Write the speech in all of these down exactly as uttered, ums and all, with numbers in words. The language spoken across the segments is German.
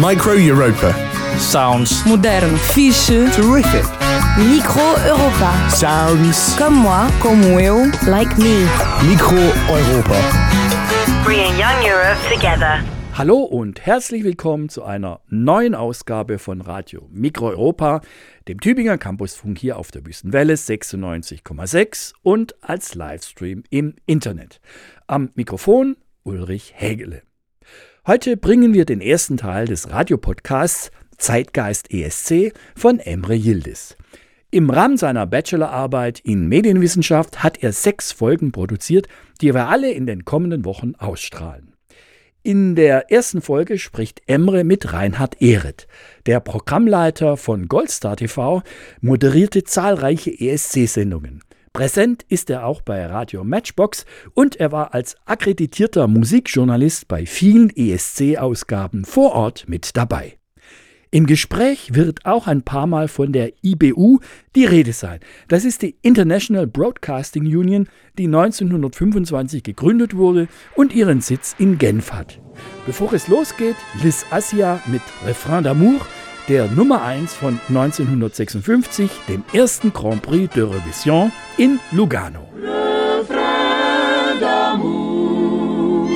Micro Europa. Sounds modern, fixe, Terrific. Micro Europa. Sounds Comme moi, como eu, like me. Micro Europa. Bringing young Europe together. Hallo und herzlich willkommen zu einer neuen Ausgabe von Radio Micro Europa, dem Tübinger Campusfunk hier auf der Wüstenwelle sechsundneunzig Komma sechs und als Livestream im Internet. Am Mikrofon Ulrich Hägele. Heute bringen wir den ersten Teil des Radiopodcasts Zeitgeist E S C von Emre Yildiz. Im Rahmen seiner Bachelorarbeit in Medienwissenschaft hat er sechs Folgen produziert, die wir alle in den kommenden Wochen ausstrahlen. In der ersten Folge spricht Emre mit Reinhard Ehret. Der Programmleiter von Goldstar T V moderierte zahlreiche E S C-Sendungen. Präsent ist er auch bei Radio Matchbox und er war als akkreditierter Musikjournalist bei vielen E S C-Ausgaben vor Ort mit dabei. Im Gespräch wird auch ein paar Mal von der I B U die Rede sein. Das ist die International Broadcasting Union, die neunzehnhundertfünfundzwanzig gegründet wurde und ihren Sitz in Genf hat. Bevor es losgeht, Liz Assia mit Refrain d'amour, der Nummer eins von neunzehnhundertsechsundfünfzig, dem ersten Grand Prix d'Eurovision in Lugano. Refrain d'amour.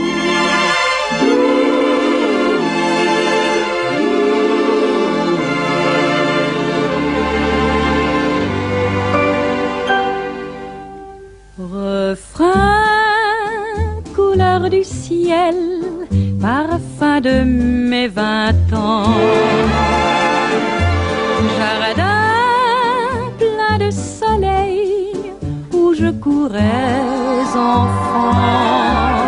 Refrain, couleur du ciel, parfum de mes vingt ans. Jardin plein de soleil où je courais enfant.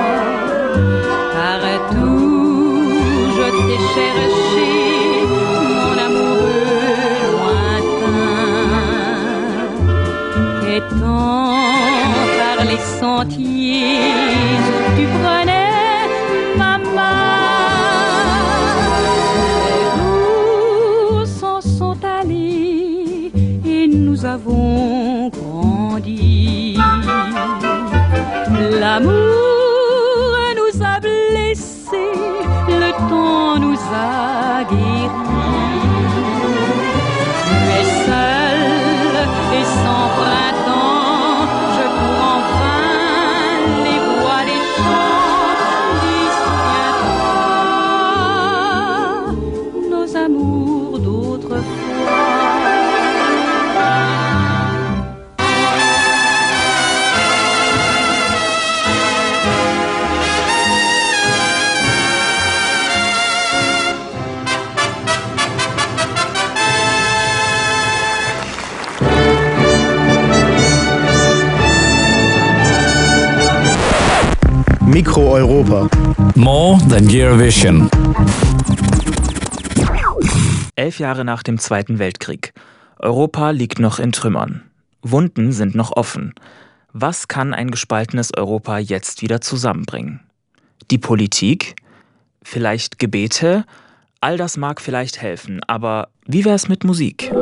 Partout je t'ai cherché, mon amoureux lointain. Étant par les sentiers, tu prenais ma main. Les jours s'en sont allés et nous avons grandi. L'amour nous a blessés, le temps nous a guéris. Tu es seul et sans printemps, je cours en vain les bois des champs. Dis, souviens-toi nos amours d'autrefois. Micro Europa. More than Eurovision. Elf Jahre nach dem Zweiten Weltkrieg. Europa liegt noch in Trümmern. Wunden sind noch offen. Was kann ein gespaltenes Europa jetzt wieder zusammenbringen? Die Politik? Vielleicht Gebete? All das mag vielleicht helfen, aber wie wär's mit Musik?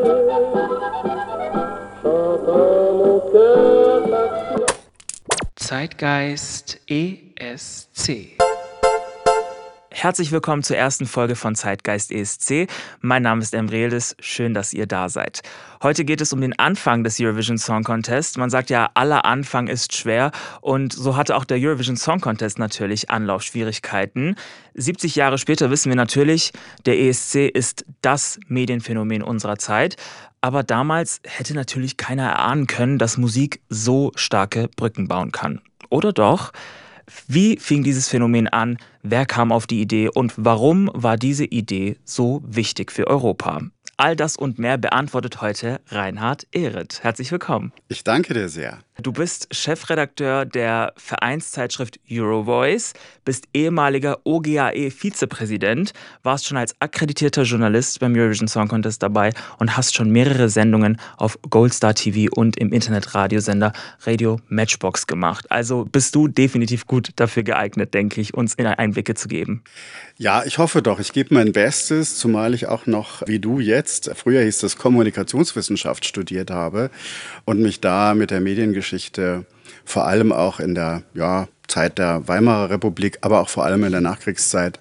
Zeitgeist E S C. Herzlich willkommen zur ersten Folge von Zeitgeist E S C. Mein Name ist Emre Yildiz, schön, dass ihr da seid. Heute geht es um den Anfang des Eurovision Song Contest. Man sagt ja, aller Anfang ist schwer und so hatte auch der Eurovision Song Contest natürlich Anlaufschwierigkeiten. siebzig Jahre später wissen wir natürlich, der E S C ist das Medienphänomen unserer Zeit. Aber damals hätte natürlich keiner erahnen können, dass Musik so starke Brücken bauen kann. Oder doch? Wie fing dieses Phänomen an? Wer kam auf die Idee? Und warum war diese Idee so wichtig für Europa? All das und mehr beantwortet heute Reinhard Ehret. Herzlich willkommen. Ich danke dir sehr. Du bist Chefredakteur der Vereinszeitschrift Eurovoice, bist ehemaliger O G A E-Vizepräsident, warst schon als akkreditierter Journalist beim Eurovision Song Contest dabei und hast schon mehrere Sendungen auf Goldstar T V und im Internetradiosender Radio Matchbox gemacht. Also bist du definitiv gut dafür geeignet, denke ich, uns Einblicke zu geben. Ja, ich hoffe doch. Ich gebe mein Bestes, zumal ich auch noch, wie du jetzt, früher hieß es Kommunikationswissenschaft, studiert habe und mich da mit der Mediengeschichte vor allem auch in der ja, Zeit der Weimarer Republik, aber auch vor allem in der Nachkriegszeit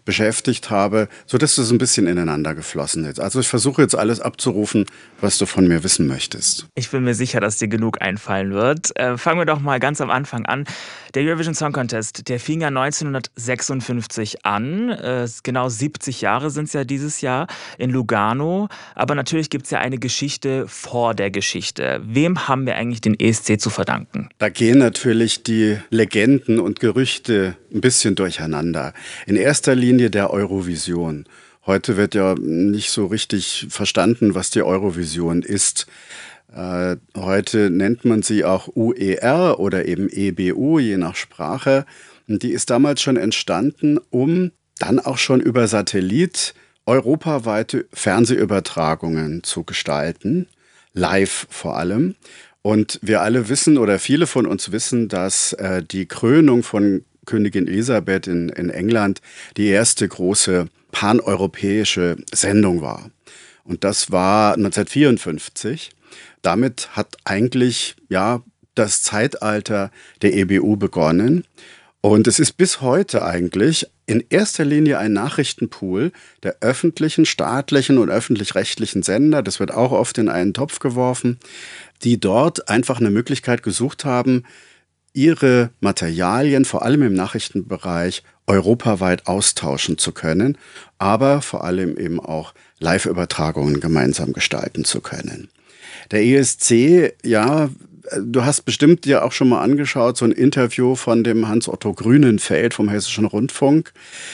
beschäftigt habe, sodass das ein bisschen ineinander geflossen ist. Also ich versuche jetzt alles abzurufen, was du von mir wissen möchtest. Ich bin mir sicher, dass dir genug einfallen wird. Äh, fangen wir doch mal ganz am Anfang an. Der Eurovision Song Contest, der fing ja neunzehnhundertsechsundfünfzig an. Äh, genau siebzig Jahre sind es ja dieses Jahr in Lugano. Aber natürlich gibt es ja eine Geschichte vor der Geschichte. Wem haben wir eigentlich den E S C zu verdanken? Da gehen natürlich die Legenden und Gerüchte ein bisschen durcheinander. In erster Linie der Eurovision. Heute wird ja nicht so richtig verstanden, was die Eurovision ist. Äh, heute nennt man sie auch U E R oder eben E B U, je nach Sprache. Und die ist damals schon entstanden, um dann auch schon über Satellit europaweite Fernsehübertragungen zu gestalten, live vor allem. Und wir alle wissen oder viele von uns wissen, dass äh, die Krönung von Königin Elisabeth in, in England die erste große paneuropäische Sendung war. Und das war neunzehnhundertvierundfünfzig. Damit hat eigentlich ja das Zeitalter der E B U begonnen. Und es ist bis heute eigentlich in erster Linie ein Nachrichtenpool der öffentlichen, staatlichen und öffentlich-rechtlichen Sender. Das wird auch oft in einen Topf geworfen, die dort einfach eine Möglichkeit gesucht haben, ihre Materialien, vor allem im Nachrichtenbereich, europaweit austauschen zu können, aber vor allem eben auch Live-Übertragungen gemeinsam gestalten zu können. Der E S C, ja, du hast bestimmt dir auch schon mal angeschaut, so ein Interview von dem Hans-Otto Grünenfeld vom Hessischen Rundfunk.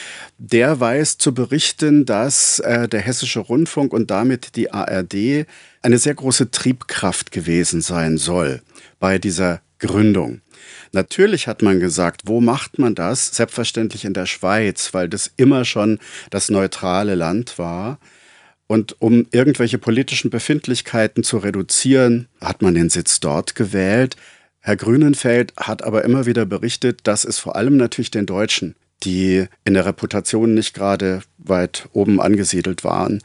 Der weiß zu berichten, dass äh, der Hessische Rundfunk und damit die A R D eine sehr große Triebkraft gewesen sein soll bei dieser Gründung. Natürlich hat man gesagt, wo macht man das? Selbstverständlich in der Schweiz, weil das immer schon das neutrale Land war. Und um irgendwelche politischen Befindlichkeiten zu reduzieren, hat man den Sitz dort gewählt. Herr Grünenfeld hat aber immer wieder berichtet, dass es vor allem natürlich den Deutschen, die in der Reputation nicht gerade weit oben angesiedelt waren,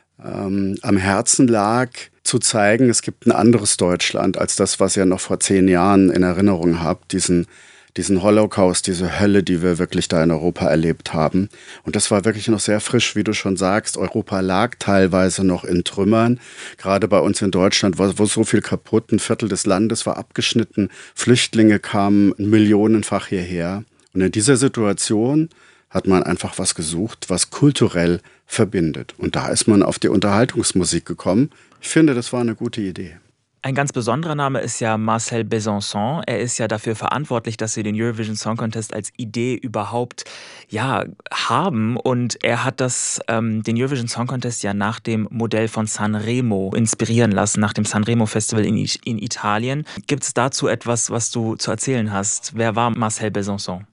ähm, am Herzen lag, zu zeigen, es gibt ein anderes Deutschland als das, was ihr noch vor zehn Jahren in Erinnerung habt, diesen diesen Holocaust, diese Hölle, die wir wirklich da in Europa erlebt haben. Und das war wirklich noch sehr frisch, wie du schon sagst. Europa lag teilweise noch in Trümmern. Gerade bei uns in Deutschland war wo so viel kaputt. Ein Viertel des Landes war abgeschnitten. Flüchtlinge kamen millionenfach hierher. Und in dieser Situation hat man einfach was gesucht, was kulturell verbindet. Und da ist man auf die Unterhaltungsmusik gekommen. Ich finde, das war eine gute Idee. Ein ganz besonderer Name ist ja Marcel Besançon. Er ist ja dafür verantwortlich, dass wir den Eurovision Song Contest als Idee überhaupt ja, haben. Und er hat das, ähm, den Eurovision Song Contest ja nach dem Modell von Sanremo inspirieren lassen, nach dem Sanremo Festival in, in Italien. Gibt es dazu etwas, was du zu erzählen hast? Wer war Marcel Besançon?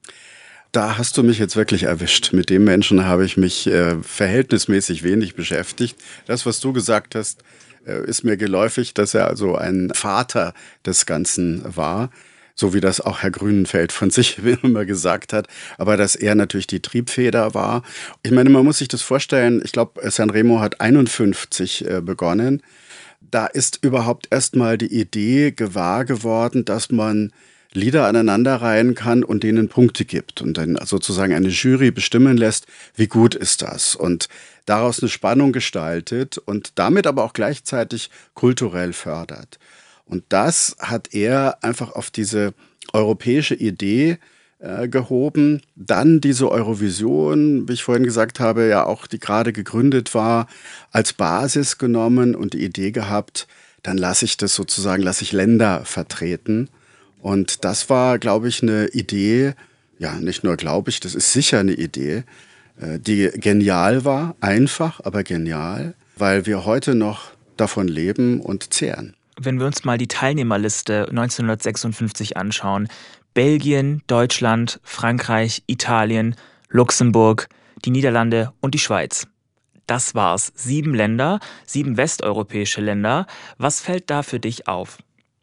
Da hast du mich jetzt wirklich erwischt. Mit dem Menschen habe ich mich äh, verhältnismäßig wenig beschäftigt. Das, was du gesagt hast, ist mir geläufig, dass er also ein Vater des Ganzen war, so wie das auch Herr Grünenfeld von sich immer gesagt hat, aber dass er natürlich die Triebfeder war. Ich meine, man muss sich das vorstellen, ich glaube, Sanremo hat einundfünfzig begonnen. Da ist überhaupt erstmal die Idee gewahr geworden, dass man Lieder aneinanderreihen kann und denen Punkte gibt und dann sozusagen eine Jury bestimmen lässt, wie gut ist das und daraus eine Spannung gestaltet und damit aber auch gleichzeitig kulturell fördert. Und das hat er einfach auf diese europäische Idee äh, gehoben. Dann diese Eurovision, wie ich vorhin gesagt habe, ja auch die gerade gegründet war, als Basis genommen und die Idee gehabt, dann lasse ich das sozusagen, lasse ich Länder vertreten. Und das war, glaube ich, eine Idee, ja, nicht nur glaube ich, das ist sicher eine Idee, die genial war, einfach, aber genial, weil wir heute noch davon leben und zehren. Wenn wir uns mal die Teilnehmerliste neunzehnhundertsechsundfünfzig anschauen, Belgien, Deutschland, Frankreich, Italien, Luxemburg, die Niederlande und die Schweiz. Das war's. Sieben Länder, sieben westeuropäische Länder. Was fällt da für dich auf?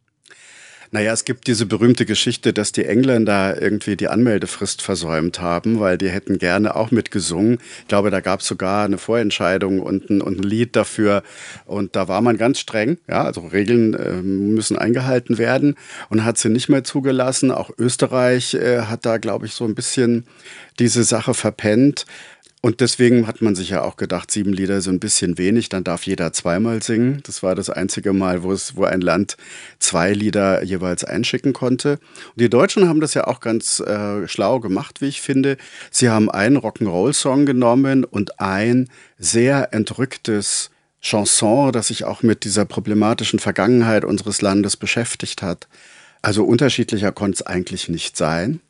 Naja, es gibt diese berühmte Geschichte, dass die Engländer irgendwie die Anmeldefrist versäumt haben, weil die hätten gerne auch mitgesungen. Ich glaube, da gab es sogar eine Vorentscheidung und ein, und ein Lied dafür. Und da war man ganz streng. Ja, also Regeln äh, müssen eingehalten werden und hat sie nicht mehr zugelassen. Auch Österreich äh, hat da, glaube ich, so ein bisschen diese Sache verpennt. Und deswegen hat man sich ja auch gedacht, sieben Lieder so ein bisschen wenig, dann darf jeder zweimal singen. Das war das einzige Mal, wo es, wo ein Land zwei Lieder jeweils einschicken konnte. Und die Deutschen haben das ja auch ganz äh, schlau gemacht, wie ich finde. Sie haben einen Rock'n'Roll-Song genommen und ein sehr entrücktes Chanson, das sich auch mit dieser problematischen Vergangenheit unseres Landes beschäftigt hat. Also unterschiedlicher konnte es eigentlich nicht sein.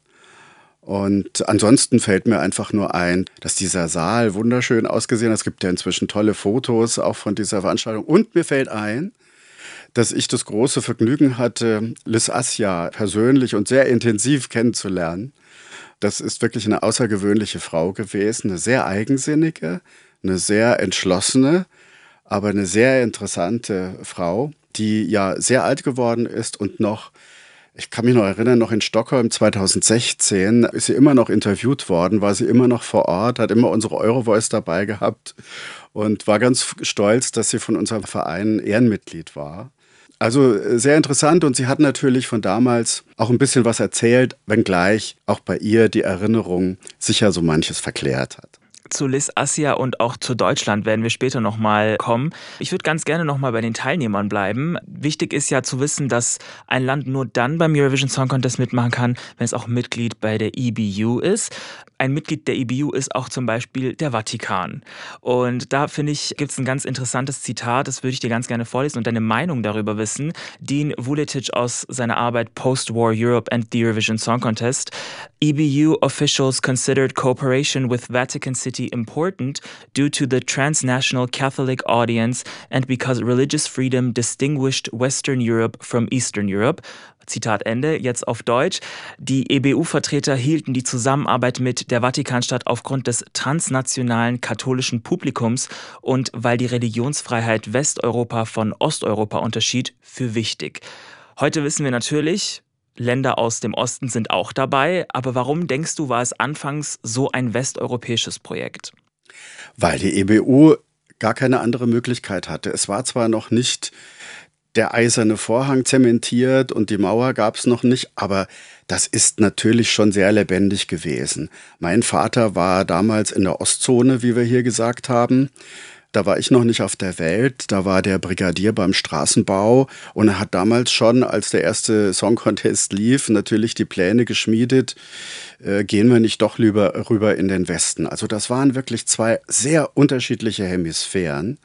Und ansonsten fällt mir einfach nur ein, dass dieser Saal wunderschön ausgesehen hat. Es gibt ja inzwischen tolle Fotos auch von dieser Veranstaltung. Und mir fällt ein, dass ich das große Vergnügen hatte, Liz Assia persönlich und sehr intensiv kennenzulernen. Das ist wirklich eine außergewöhnliche Frau gewesen, eine sehr eigensinnige, eine sehr entschlossene, aber eine sehr interessante Frau, die ja sehr alt geworden ist und noch, ich kann mich noch erinnern, noch in Stockholm zweitausendsechzehn ist sie immer noch interviewt worden, war sie immer noch vor Ort, hat immer unsere Eurovoice dabei gehabt und war ganz stolz, dass sie von unserem Verein Ehrenmitglied war. Also sehr interessant und sie hat natürlich von damals auch ein bisschen was erzählt, wenngleich auch bei ihr die Erinnerung sicher so manches verklärt hat. Zu Liz Assia und auch zu Deutschland werden wir später nochmal kommen. Ich würde ganz gerne nochmal bei den Teilnehmern bleiben. Wichtig ist ja zu wissen, dass ein Land nur dann beim Eurovision Song Contest mitmachen kann, wenn es auch Mitglied bei der E B U ist. Ein Mitglied der E B U ist auch zum Beispiel der Vatikan. Und da, finde ich, gibt es ein ganz interessantes Zitat, das würde ich dir ganz gerne vorlesen und deine Meinung darüber wissen. Dean Vuletic aus seiner Arbeit Post-War Europe and the Eurovision Song Contest. E B U officials considered cooperation with Vatican City important due to the transnational Catholic audience and because religious freedom distinguished Western Europe from Eastern Europe. Zitat Ende, jetzt auf Deutsch. Die E B U-Vertreter hielten die Zusammenarbeit mit der Vatikanstadt aufgrund des transnationalen katholischen Publikums und weil die Religionsfreiheit Westeuropa von Osteuropa unterschied, für wichtig. Heute wissen wir natürlich, Länder aus dem Osten sind auch dabei, aber warum denkst du, war es anfangs so ein westeuropäisches Projekt? Weil die E B U gar keine andere Möglichkeit hatte. Es war zwar noch nicht der eiserne Vorhang zementiert und die Mauer gab es noch nicht, aber das ist natürlich schon sehr lebendig gewesen. Mein Vater war damals in der Ostzone, wie wir hier gesagt haben. Da war ich noch nicht auf der Welt, da war der Brigadier beim Straßenbau und er hat damals schon, als der erste Song Contest lief, natürlich die Pläne geschmiedet, äh, gehen wir nicht doch lieber rüber in den Westen. Also das waren wirklich zwei sehr unterschiedliche Hemisphären,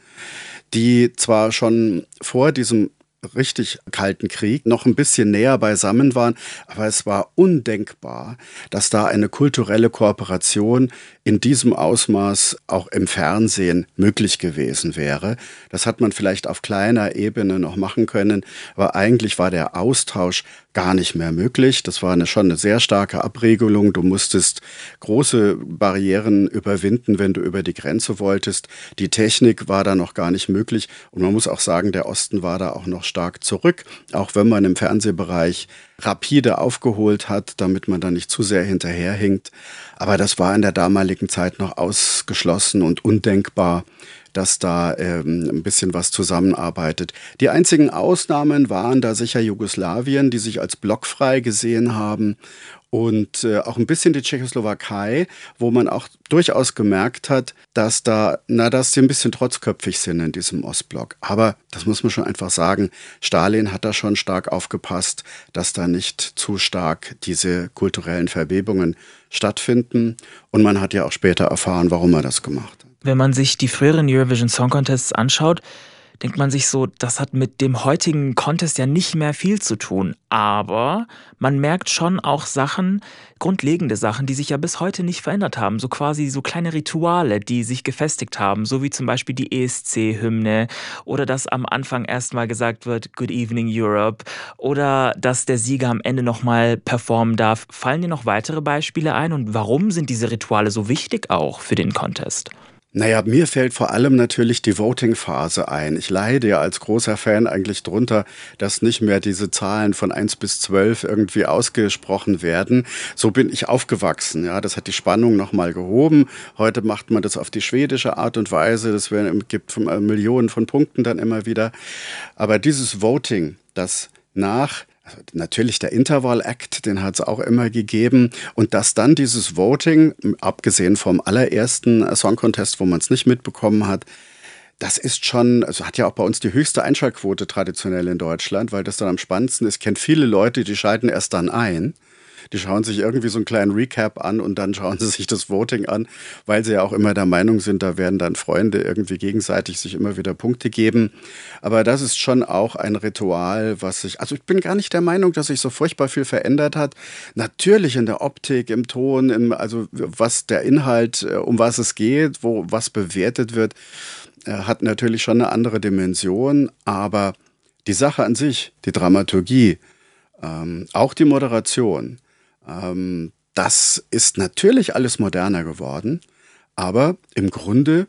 die zwar schon vor diesem richtig kalten Krieg noch ein bisschen näher beisammen waren, aber es war undenkbar, dass da eine kulturelle Kooperation in diesem Ausmaß auch im Fernsehen möglich gewesen wäre. Das hat man vielleicht auf kleiner Ebene noch machen können, aber eigentlich war der Austausch gar nicht mehr möglich. Das war eine, schon eine sehr starke Abregelung. Du musstest große Barrieren überwinden, wenn du über die Grenze wolltest. Die Technik war da noch gar nicht möglich und man muss auch sagen, der Osten war da auch noch stark zurück, auch wenn man im Fernsehbereich rapide aufgeholt hat, damit man da nicht zu sehr hinterherhinkt. Aber das war in der damaligen Zeit noch ausgeschlossen und undenkbar, dass da ähm, ein bisschen was zusammenarbeitet. Die einzigen Ausnahmen waren da sicher Jugoslawien, die sich als blockfrei gesehen haben und äh, auch ein bisschen die Tschechoslowakei, wo man auch durchaus gemerkt hat, dass da, na, dass sie ein bisschen trotzköpfig sind in diesem Ostblock. Aber das muss man schon einfach sagen, Stalin hat da schon stark aufgepasst, dass da nicht zu stark diese kulturellen Verbebungen stattfinden. Und man hat ja auch später erfahren, warum er das gemacht hat. Wenn man sich die früheren Eurovision Song Contests anschaut, denkt man sich so, das hat mit dem heutigen Contest ja nicht mehr viel zu tun. Aber man merkt schon auch Sachen, grundlegende Sachen, die sich ja bis heute nicht verändert haben. So quasi so kleine Rituale, die sich gefestigt haben. So wie zum Beispiel die E S C-Hymne oder dass am Anfang erstmal gesagt wird, Good Evening Europe. Oder dass der Sieger am Ende nochmal performen darf. Fallen dir noch weitere Beispiele ein? Und warum sind diese Rituale so wichtig auch für den Contest? Naja, mir fällt vor allem natürlich die Voting-Phase ein. Ich leide ja als großer Fan eigentlich drunter, dass nicht mehr diese Zahlen von eins bis zwölf irgendwie ausgesprochen werden. So bin ich aufgewachsen. Ja, das hat die Spannung nochmal gehoben. Heute macht man das auf die schwedische Art und Weise. Das gibt Millionen von Punkten dann immer wieder. Aber dieses Voting, das nach Also natürlich der Interval-Act, den hat es auch immer gegeben. Und dass dann dieses Voting, abgesehen vom allerersten Song Contest, wo man es nicht mitbekommen hat, das ist schon, also hat ja auch bei uns die höchste Einschaltquote traditionell in Deutschland, weil das dann am spannendsten ist. Ich kenne viele Leute, die schalten erst dann ein. Die schauen sich irgendwie so einen kleinen Recap an und dann schauen sie sich das Voting an, weil sie ja auch immer der Meinung sind, da werden dann Freunde irgendwie gegenseitig sich immer wieder Punkte geben. Aber das ist schon auch ein Ritual, was sich, also ich bin gar nicht der Meinung, dass sich so furchtbar viel verändert hat. Natürlich in der Optik, im Ton, im, also was der Inhalt, um was es geht, wo was bewertet wird, hat natürlich schon eine andere Dimension. Aber die Sache an sich, die Dramaturgie, ähm, auch die Moderation, das ist natürlich alles moderner geworden, aber im Grunde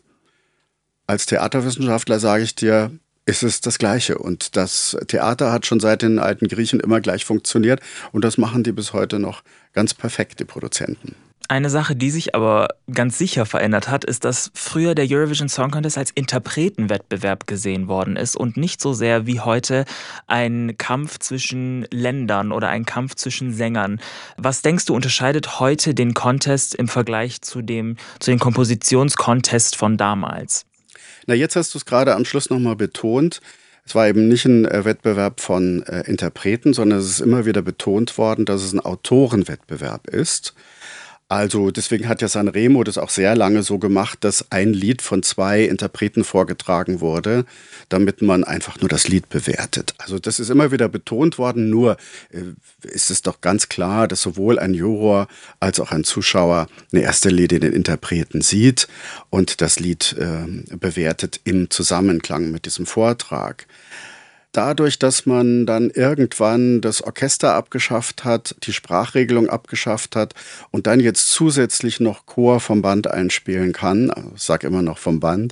als Theaterwissenschaftler sage ich dir, ist es das Gleiche. Und das Theater hat schon seit den alten Griechen immer gleich funktioniert und das machen die bis heute noch ganz perfekt, die Produzenten. Eine Sache, die sich aber ganz sicher verändert hat, ist, dass früher der Eurovision Song Contest als Interpretenwettbewerb gesehen worden ist und nicht so sehr wie heute ein Kampf zwischen Ländern oder ein Kampf zwischen Sängern. Was denkst du, unterscheidet heute den Contest im Vergleich zu dem, zu den Kompositionscontest von damals? Na, jetzt hast du es gerade am Schluss nochmal betont. Es war eben nicht ein äh, Wettbewerb von äh, Interpreten, sondern es ist immer wieder betont worden, dass es ein Autorenwettbewerb ist. Also deswegen hat ja Sanremo das auch sehr lange so gemacht, dass ein Lied von zwei Interpreten vorgetragen wurde, damit man einfach nur das Lied bewertet. Also das ist immer wieder betont worden, nur äh, ist es doch ganz klar, dass sowohl ein Juror als auch ein Zuschauer in erster Linie den Interpreten sieht und das Lied äh, bewertet im Zusammenklang mit diesem Vortrag. Dadurch, dass man dann irgendwann das Orchester abgeschafft hat, die Sprachregelung abgeschafft hat und dann jetzt zusätzlich noch Chor vom Band einspielen kann, also ich sage immer noch vom Band,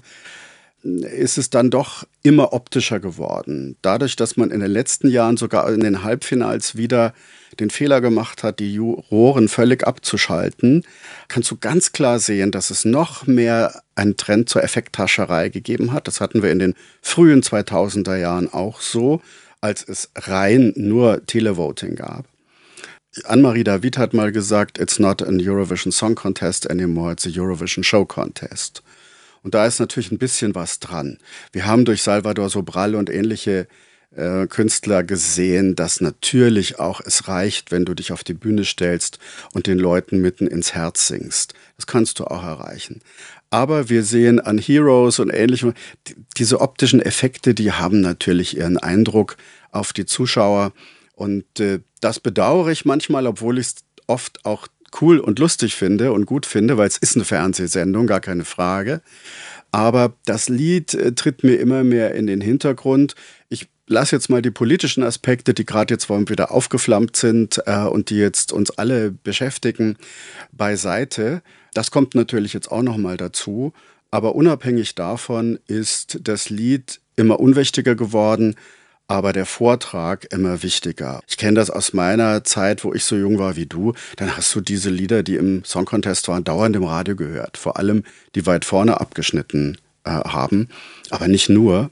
ist es dann doch immer optischer geworden. Dadurch, dass man in den letzten Jahren sogar in den Halbfinals wieder den Fehler gemacht hat, die Juroren völlig abzuschalten, kannst du ganz klar sehen, dass es noch mehr einen Trend zur Effekthascherei gegeben hat. Das hatten wir in den frühen zweitausender Jahren auch so, als es rein nur Televoting gab. Anne-Marie David hat mal gesagt, it's not an Eurovision Song Contest anymore, it's a Eurovision Show Contest. Und da ist natürlich ein bisschen was dran. Wir haben durch Salvador Sobral und ähnliche äh, Künstler gesehen, dass natürlich auch es reicht, wenn du dich auf die Bühne stellst und den Leuten mitten ins Herz singst. Das kannst du auch erreichen. Aber wir sehen an Heroes und ähnlichem, die, diese optischen Effekte, die haben natürlich ihren Eindruck auf die Zuschauer. Und äh, das bedauere ich manchmal, obwohl ich es oft auch cool und lustig finde und gut finde, weil es ist eine Fernsehsendung, gar keine Frage. Aber das Lied äh, tritt mir immer mehr in den Hintergrund. Ich lasse jetzt mal die politischen Aspekte, die gerade jetzt wieder aufgeflammt sind äh, und die jetzt uns alle beschäftigen, beiseite. Das kommt natürlich jetzt auch noch mal dazu. Aber unabhängig davon ist das Lied immer unwichtiger geworden, aber der Vortrag immer wichtiger. Ich kenne das aus meiner Zeit, wo ich so jung war wie du. Dann hast du diese Lieder, die im Song Contest waren, dauernd im Radio gehört. Vor allem, die weit vorne abgeschnitten äh, haben, aber nicht nur.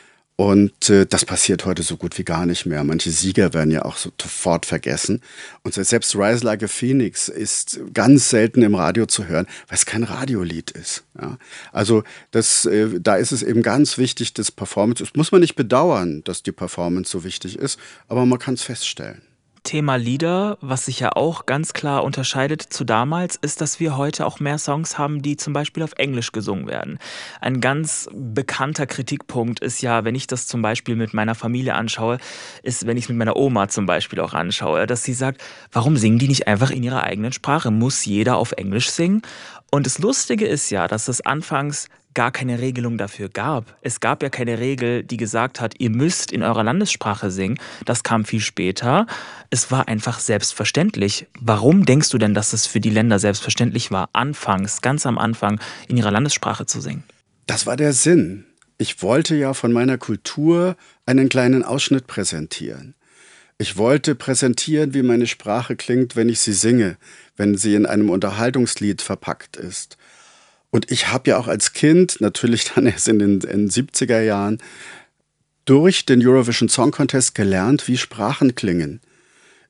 Und äh, das passiert heute so gut wie gar nicht mehr. Manche Sieger werden ja auch so sofort vergessen. Und selbst Rise Like a Phoenix ist ganz selten im Radio zu hören, weil es kein Radiolied ist. Ja? Also das, äh, da ist es eben ganz wichtig, das Performance. Das muss man nicht bedauern, dass die Performance so wichtig ist, aber man kann es feststellen. Thema Lieder, was sich ja auch ganz klar unterscheidet zu damals, ist, dass wir heute auch mehr Songs haben, die zum Beispiel auf Englisch gesungen werden. Ein ganz bekannter Kritikpunkt ist ja, wenn ich das zum Beispiel mit meiner Familie anschaue, ist, wenn ich es mit meiner Oma zum Beispiel auch anschaue, dass sie sagt, warum singen die nicht einfach in ihrer eigenen Sprache? Muss jeder auf Englisch singen? Und das Lustige ist ja, dass es anfangs gar keine Regelung dafür gab. Es gab ja keine Regel, die gesagt hat, ihr müsst in eurer Landessprache singen. Das kam viel später. Es war einfach selbstverständlich. Warum denkst du denn, dass es für die Länder selbstverständlich war, anfangs, ganz am Anfang, in ihrer Landessprache zu singen? Das war der Sinn. Ich wollte ja von meiner Kultur einen kleinen Ausschnitt präsentieren. Ich wollte präsentieren, wie meine Sprache klingt, wenn ich sie singe, wenn sie in einem Unterhaltungslied verpackt ist. Und ich habe ja auch als Kind, natürlich dann erst in den, in den siebziger Jahren, durch den Eurovision Song Contest gelernt, wie Sprachen klingen.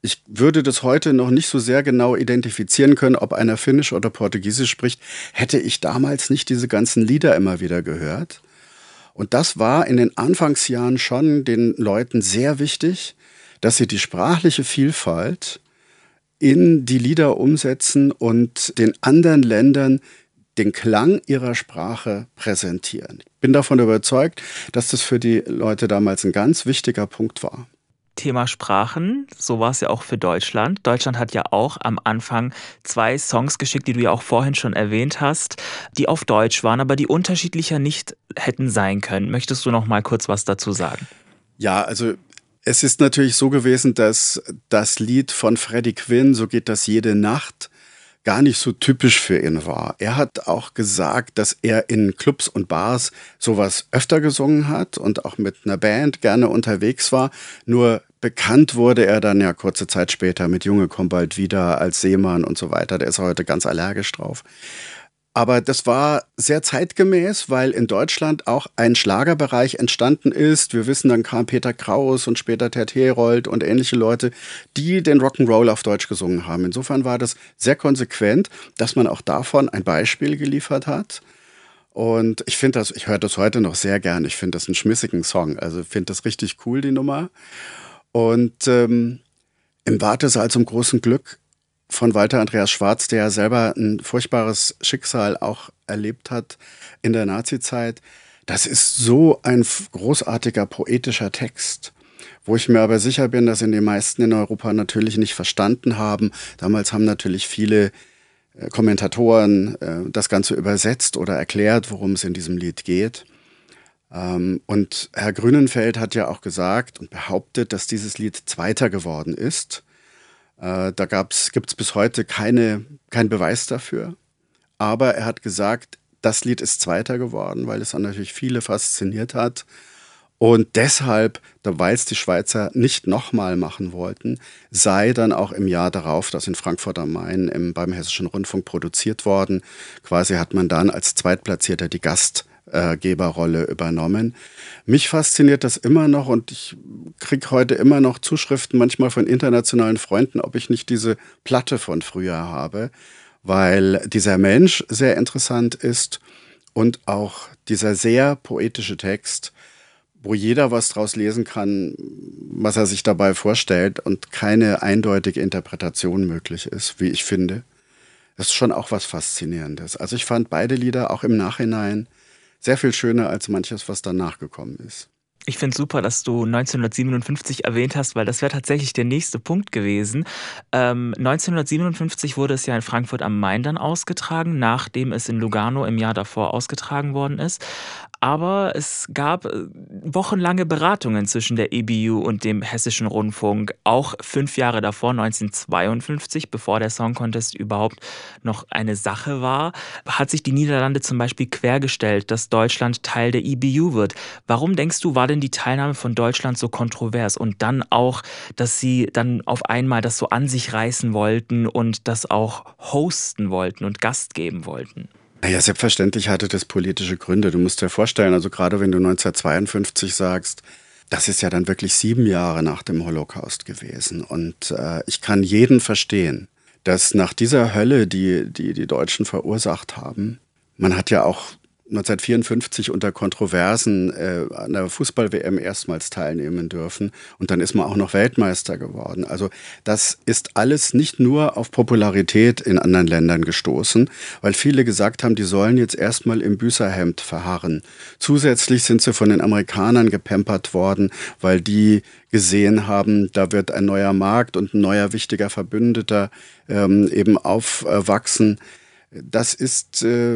Ich würde das heute noch nicht so sehr genau identifizieren können, ob einer Finnisch oder Portugiesisch spricht. Hätte ich damals nicht diese ganzen Lieder immer wieder gehört. Und das war in den Anfangsjahren schon den Leuten sehr wichtig, dass sie die sprachliche Vielfalt in die Lieder umsetzen und den anderen Ländern den Klang ihrer Sprache präsentieren. Ich bin davon überzeugt, dass das für die Leute damals ein ganz wichtiger Punkt war. Thema Sprachen, so war es ja auch für Deutschland. Deutschland hat ja auch am Anfang zwei Songs geschickt, die du ja auch vorhin schon erwähnt hast, die auf Deutsch waren, aber die unterschiedlicher nicht hätten sein können. Möchtest du noch mal kurz was dazu sagen? Ja, also es ist natürlich so gewesen, dass das Lied von Freddie Quinn, So geht das jede Nacht, gar nicht so typisch für ihn war. Er hat auch gesagt, dass er in Clubs und Bars sowas öfter gesungen hat und auch mit einer Band gerne unterwegs war. Nur bekannt wurde er dann ja kurze Zeit später mit Junge, komm bald wieder als Seemann und so weiter. Der ist heute ganz allergisch drauf. Aber das war sehr zeitgemäß, weil in Deutschland auch ein Schlagerbereich entstanden ist. Wir wissen, dann kam Peter Kraus und später Ted Herold und ähnliche Leute, die den Rock'n'Roll auf Deutsch gesungen haben. Insofern war das sehr konsequent, dass man auch davon ein Beispiel geliefert hat. Und ich finde das, ich höre das heute noch sehr gern. Ich finde das einen schmissigen Song. Also ich finde das richtig cool, die Nummer. Und ähm, im Wartesaal zum großen Glück von Walter Andreas Schwarz, der ja selber ein furchtbares Schicksal auch erlebt hat in der Nazizeit. Das ist so ein großartiger poetischer Text, wo ich mir aber sicher bin, dass ihn die meisten in Europa natürlich nicht verstanden haben. Damals haben natürlich viele Kommentatoren das Ganze übersetzt oder erklärt, worum es in diesem Lied geht. Und Herr Grünenfeld hat ja auch gesagt und behauptet, dass dieses Lied Zweiter geworden ist. Da gibt es bis heute keine, keinen Beweis dafür. Aber er hat gesagt, das Lied ist Zweiter geworden, weil es dann natürlich viele fasziniert hat. Und deshalb, weil es die Schweizer nicht nochmal machen wollten, sei dann auch im Jahr darauf, das in Frankfurt am Main im, beim Hessischen Rundfunk produziert worden. Quasi hat man dann als Zweitplatzierter die Gastgeberrolle übernommen. Mich fasziniert das immer noch und ich kriege heute immer noch Zuschriften manchmal von internationalen Freunden, ob ich nicht diese Platte von früher habe, weil dieser Mensch sehr interessant ist und auch dieser sehr poetische Text, wo jeder was draus lesen kann, was er sich dabei vorstellt und keine eindeutige Interpretation möglich ist, wie ich finde. Das ist schon auch was Faszinierendes. Also ich fand beide Lieder auch im Nachhinein sehr viel schöner als manches, was danach gekommen ist. Ich finde es super, dass du neunzehnhundertsiebenundfünfzig erwähnt hast, weil das wäre tatsächlich der nächste Punkt gewesen. Ähm, neunzehnhundertsiebenundfünfzig wurde es ja in Frankfurt am Main dann ausgetragen, nachdem es in Lugano im Jahr davor ausgetragen worden ist. Aber es gab wochenlange Beratungen zwischen der E B U und dem Hessischen Rundfunk, auch fünf Jahre davor, neunzehnhundertzweiundfünfzig, bevor der Song Contest überhaupt noch eine Sache war, hat sich die Niederlande zum Beispiel quergestellt, dass Deutschland Teil der E B U wird. Warum denkst du, war denn die Teilnahme von Deutschland so kontrovers? Und dann auch, dass sie dann auf einmal das so an sich reißen wollten und das auch hosten wollten und Gast geben wollten? Naja, selbstverständlich hatte das politische Gründe. Du musst dir vorstellen, also gerade wenn du neunzehnhundertzweiundfünfzig sagst, das ist ja dann wirklich sieben Jahre nach dem Holocaust gewesen. Und äh, ich kann jeden verstehen, dass nach dieser Hölle, die, die die Deutschen verursacht haben, man hat ja auch neunzehnhundertvierundfünfzig unter Kontroversen äh, an der Fußball-W M erstmals teilnehmen dürfen und dann ist man auch noch Weltmeister geworden. Also das ist alles nicht nur auf Popularität in anderen Ländern gestoßen, weil viele gesagt haben, die sollen jetzt erstmal im Büßerhemd verharren. Zusätzlich sind sie von den Amerikanern gepampert worden, weil die gesehen haben, da wird ein neuer Markt und ein neuer wichtiger Verbündeter ähm, eben aufwachsen. Das ist äh,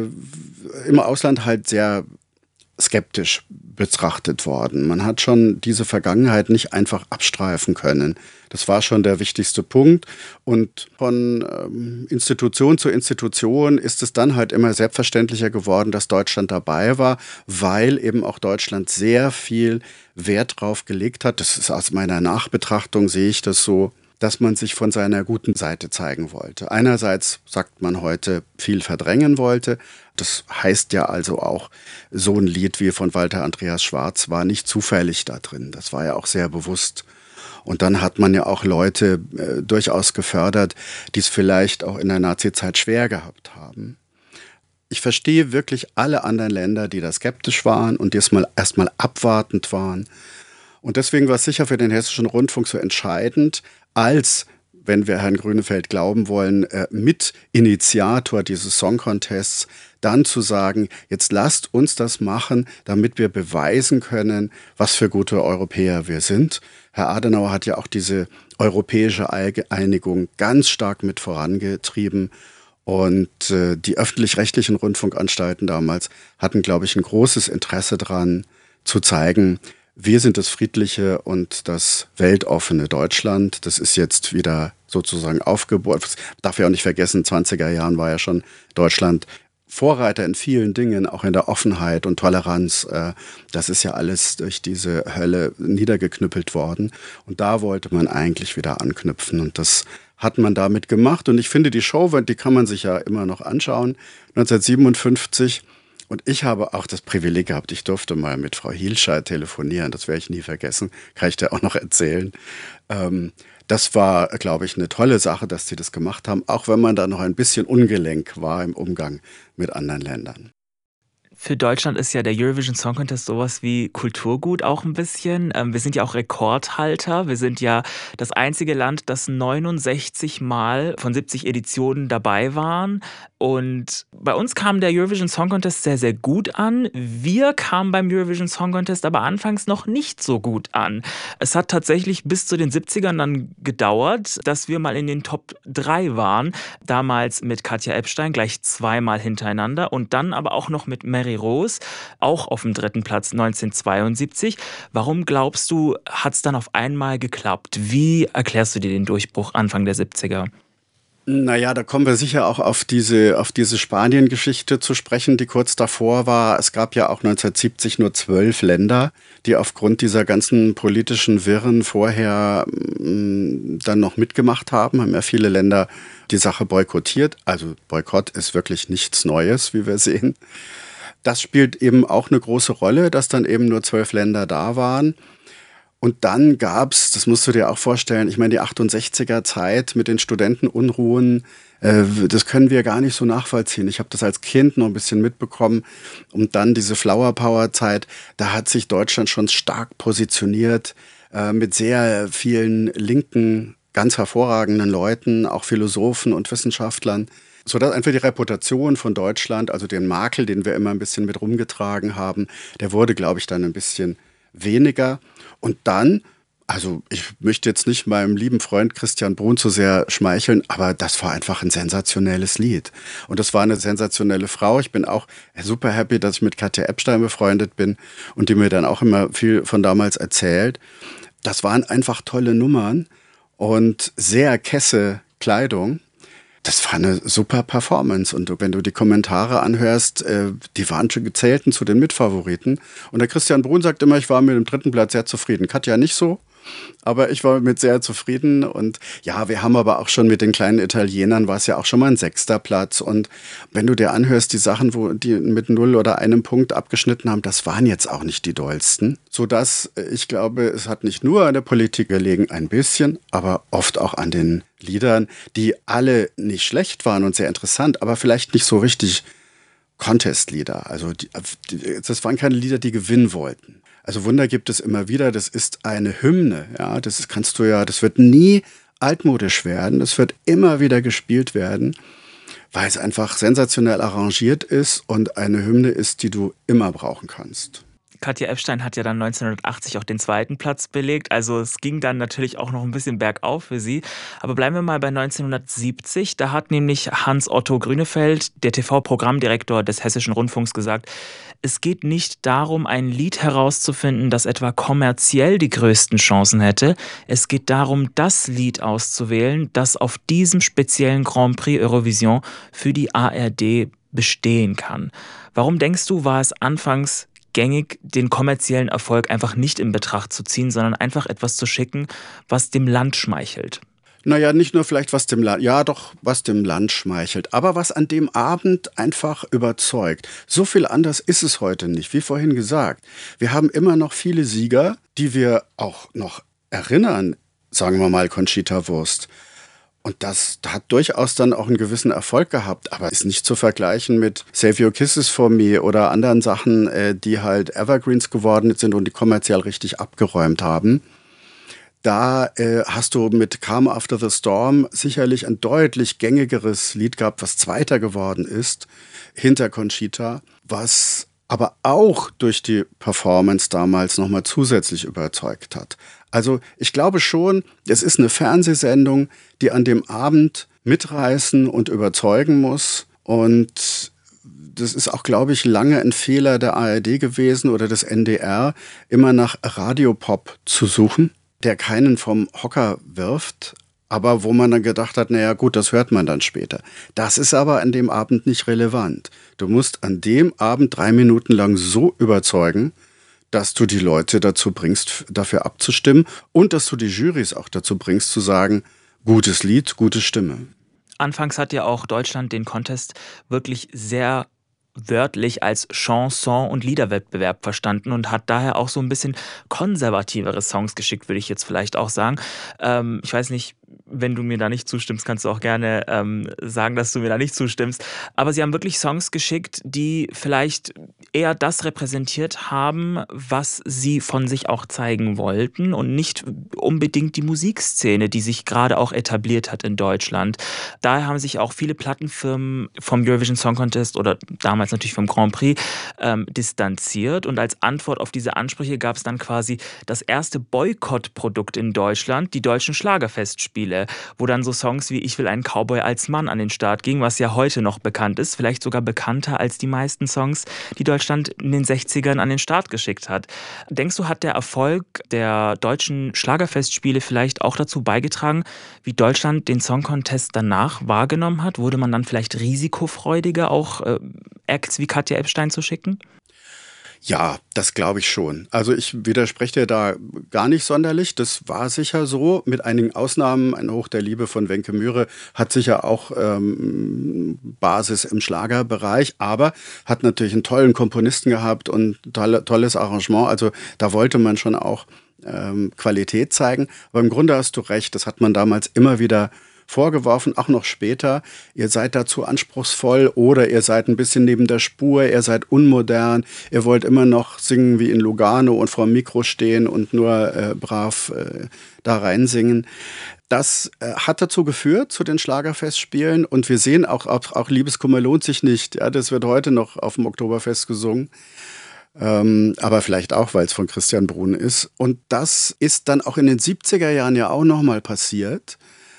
im Ausland halt sehr skeptisch betrachtet worden. Man hat schon diese Vergangenheit nicht einfach abstreifen können. Das war schon der wichtigste Punkt. Und von ähm, Institution zu Institution ist es dann halt immer selbstverständlicher geworden, dass Deutschland dabei war, weil eben auch Deutschland sehr viel Wert drauf gelegt hat. Das ist aus meiner Nachbetrachtung, sehe ich das so, dass man sich von seiner guten Seite zeigen wollte. Einerseits, sagt man heute, viel verdrängen wollte. Das heißt ja also auch, so ein Lied wie von Walter Andreas Schwarz war nicht zufällig da drin. Das war ja auch sehr bewusst. Und dann hat man ja auch Leute äh, durchaus gefördert, die es vielleicht auch in der Nazizeit schwer gehabt haben. Ich verstehe wirklich alle anderen Länder, die da skeptisch waren und die erstmal erstmal abwartend waren. Und deswegen war es sicher für den Hessischen Rundfunk so entscheidend, als, wenn wir Herrn Grünefeld glauben wollen, äh, Mitinitiator dieses Song Contests, dann zu sagen, jetzt lasst uns das machen, damit wir beweisen können, was für gute Europäer wir sind. Herr Adenauer hat ja auch diese europäische Einigung ganz stark mit vorangetrieben. Und äh, die öffentlich-rechtlichen Rundfunkanstalten damals hatten, glaube ich, ein großes Interesse daran, zu zeigen, wir sind das friedliche und das weltoffene Deutschland. Das ist jetzt wieder sozusagen aufgebohrt. Das darf ja auch nicht vergessen, in den zwanziger Jahren war ja schon Deutschland Vorreiter in vielen Dingen, auch in der Offenheit und Toleranz. Das ist ja alles durch diese Hölle niedergeknüppelt worden. Und da wollte man eigentlich wieder anknüpfen. Und das hat man damit gemacht. Und ich finde, die Show, die kann man sich ja immer noch anschauen. neunzehnhundertsiebenundfünfzig. Und ich habe auch das Privileg gehabt, ich durfte mal mit Frau Hielscheid telefonieren. Das werde ich nie vergessen. Kann ich dir auch noch erzählen. Ähm, Das war, glaube ich, eine tolle Sache, dass sie das gemacht haben, auch wenn man da noch ein bisschen ungelenk war im Umgang mit anderen Ländern. Für Deutschland ist ja der Eurovision Song Contest sowas wie Kulturgut auch ein bisschen. Ähm, wir sind ja auch Rekordhalter. Wir sind ja das einzige Land, das neunundsechzig Mal von siebzig Editionen dabei waren. Und bei uns kam der Eurovision Song Contest sehr, sehr gut an. Wir kamen beim Eurovision Song Contest aber anfangs noch nicht so gut an. Es hat tatsächlich bis zu den siebzigern dann gedauert, dass wir mal in den Top drei waren. Damals mit Katja Epstein gleich zweimal hintereinander und dann aber auch noch mit Mary Rose, auch auf dem dritten Platz neunzehnhundertzweiundsiebzig. Warum glaubst du, hat es dann auf einmal geklappt? Wie erklärst du dir den Durchbruch Anfang der siebziger? Naja, da kommen wir sicher auch auf diese, auf diese Spanien-Geschichte zu sprechen, die kurz davor war. Es gab ja auch neunzehnhundertsiebzig nur zwölf Länder, die aufgrund dieser ganzen politischen Wirren vorher mh, dann noch mitgemacht haben. Haben ja viele Länder die Sache boykottiert. Also Boykott ist wirklich nichts Neues, wie wir sehen. Das spielt eben auch eine große Rolle, dass dann eben nur zwölf Länder da waren. Und dann gab's, das musst du dir auch vorstellen, ich meine, die achtundsechziger Zeit mit den Studentenunruhen, äh, das können wir gar nicht so nachvollziehen. Ich habe das als Kind noch ein bisschen mitbekommen. Und dann diese Flower Power Zeit, da hat sich Deutschland schon stark positioniert, äh, mit sehr vielen linken, ganz hervorragenden Leuten, auch Philosophen und Wissenschaftlern, sodass einfach die Reputation von Deutschland, also den Makel, den wir immer ein bisschen mit rumgetragen haben, der wurde, glaube ich, dann ein bisschen weniger. Und dann, also ich möchte jetzt nicht meinem lieben Freund Christian Brun zu sehr schmeicheln, aber das war einfach ein sensationelles Lied. Und das war eine sensationelle Frau. Ich bin auch super happy, dass ich mit Katja Epstein befreundet bin und die mir dann auch immer viel von damals erzählt. Das waren einfach tolle Nummern und sehr kesse Kleidung. Das war eine super Performance. Und wenn du die Kommentare anhörst, äh, die waren schon gezählten zu den Mitfavoriten. Und der Christian Brun sagt immer, ich war mit dem dritten Platz sehr zufrieden. Katja nicht so, aber ich war mit sehr zufrieden. Und ja, wir haben aber auch schon mit den kleinen Italienern, war es ja auch schon mal ein sechster Platz. Und wenn du dir anhörst, die Sachen, wo die mit null oder einem Punkt abgeschnitten haben, das waren jetzt auch nicht die dollsten. Sodass ich glaube, es hat nicht nur an der Politik gelegen, ein bisschen, aber oft auch an den Liedern, die alle nicht schlecht waren und sehr interessant, aber vielleicht nicht so richtig Contest-Lieder. Also die, das waren keine Lieder, die gewinnen wollten. Also Wunder gibt es immer wieder. Das ist eine Hymne. Ja, das ist, kannst du ja. Das wird nie altmodisch werden. Das wird immer wieder gespielt werden, weil es einfach sensationell arrangiert ist und eine Hymne ist, die du immer brauchen kannst. Katja Epstein hat ja dann neunzehnhundertachtzig auch den zweiten Platz belegt. Also es ging dann natürlich auch noch ein bisschen bergauf für sie. Aber bleiben wir mal bei neunzehnhundertsiebzig. Da hat nämlich Hans-Otto Grünefeld, der T V-Programmdirektor des Hessischen Rundfunks, gesagt, es geht nicht darum, ein Lied herauszufinden, das etwa kommerziell die größten Chancen hätte. Es geht darum, das Lied auszuwählen, das auf diesem speziellen Grand Prix Eurovision für die A R D bestehen kann. Warum denkst du, war es anfangs gängig, den kommerziellen Erfolg einfach nicht in Betracht zu ziehen, sondern einfach etwas zu schicken, was dem Land schmeichelt? Naja, nicht nur vielleicht was dem Land, ja doch, was dem Land schmeichelt, aber was an dem Abend einfach überzeugt. So viel anders ist es heute nicht, wie vorhin gesagt. Wir haben immer noch viele Sieger, die wir auch noch erinnern, sagen wir mal Conchita Wurst. Und das hat durchaus dann auch einen gewissen Erfolg gehabt, aber ist nicht zu vergleichen mit Save Your Kisses for Me oder anderen Sachen, die halt Evergreens geworden sind und die kommerziell richtig abgeräumt haben. Da äh, hast du mit Calm After the Storm sicherlich ein deutlich gängigeres Lied gehabt, was Zweiter geworden ist, hinter Conchita, was aber auch durch die Performance damals nochmal zusätzlich überzeugt hat. Also ich glaube schon, es ist eine Fernsehsendung, die an dem Abend mitreißen und überzeugen muss. Und das ist auch, glaube ich, lange ein Fehler der A R D gewesen oder des N D R, immer nach Radiopop zu suchen, der keinen vom Hocker wirft, aber wo man dann gedacht hat, naja gut, das hört man dann später. Das ist aber an dem Abend nicht relevant. Du musst an dem Abend drei Minuten lang so überzeugen, dass du die Leute dazu bringst, dafür abzustimmen und dass du die Jurys auch dazu bringst, zu sagen, gutes Lied, gute Stimme. Anfangs hat ja auch Deutschland den Contest wirklich sehr wörtlich als Chanson- und Liederwettbewerb verstanden und hat daher auch so ein bisschen konservativere Songs geschickt, würde ich jetzt vielleicht auch sagen. Ähm, ich weiß nicht, wenn du mir da nicht zustimmst, kannst du auch gerne ähm, sagen, dass du mir da nicht zustimmst. Aber sie haben wirklich Songs geschickt, die vielleicht eher das repräsentiert haben, was sie von sich auch zeigen wollten und nicht unbedingt die Musikszene, die sich gerade auch etabliert hat in Deutschland. Daher haben sich auch viele Plattenfirmen vom Eurovision Song Contest oder damals natürlich vom Grand Prix ähm, distanziert. Und als Antwort auf diese Ansprüche gab es dann quasi das erste Boykottprodukt in Deutschland, die deutschen Schlagerfestspiele, wo dann so Songs wie Ich will einen Cowboy als Mann an den Start ging, was ja heute noch bekannt ist, vielleicht sogar bekannter als die meisten Songs, die Deutschland in den sechzigern an den Start geschickt hat. Denkst du, hat der Erfolg der deutschen Schlagerfestspiele vielleicht auch dazu beigetragen, wie Deutschland den Song Contest danach wahrgenommen hat? Wurde man dann vielleicht risikofreudiger, auch äh, Acts wie Katja Epstein zu schicken? Ja, das glaube ich schon. Also ich widerspreche dir da gar nicht sonderlich. Das war sicher so, mit einigen Ausnahmen. Ein Hoch der Liebe von Wenke Mühre hat sicher auch ähm, Basis im Schlagerbereich, aber hat natürlich einen tollen Komponisten gehabt und tolle, tolles Arrangement. Also da wollte man schon auch ähm, Qualität zeigen. Aber im Grunde hast du recht, das hat man damals immer wieder vorgeworfen, auch noch später, ihr seid da zu anspruchsvoll oder ihr seid ein bisschen neben der Spur, ihr seid unmodern, ihr wollt immer noch singen wie in Lugano und vor dem Mikro stehen und nur äh, brav äh, da reinsingen. Das äh, hat dazu geführt, zu den Schlagerfestspielen, und wir sehen auch, auch, auch Liebeskummer lohnt sich nicht. Ja, das wird heute noch auf dem Oktoberfest gesungen. Ähm, aber vielleicht auch, weil es von Christian Brun ist. Und das ist dann auch in den siebziger Jahren ja auch nochmal passiert,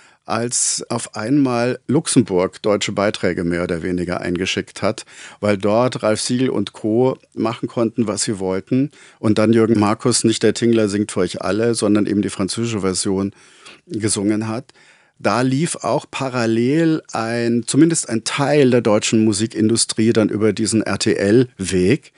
als auf einmal Luxemburg deutsche Beiträge mehr oder weniger eingeschickt hat, weil dort Ralf Siegel und Co. machen konnten, was sie wollten. Und dann Jürgen Markus nicht der Tingler singt für euch alle, sondern eben die französische Version gesungen hat. Da lief auch parallel ein, zumindest ein Teil der deutschen Musikindustrie dann über diesen R T L-Weg.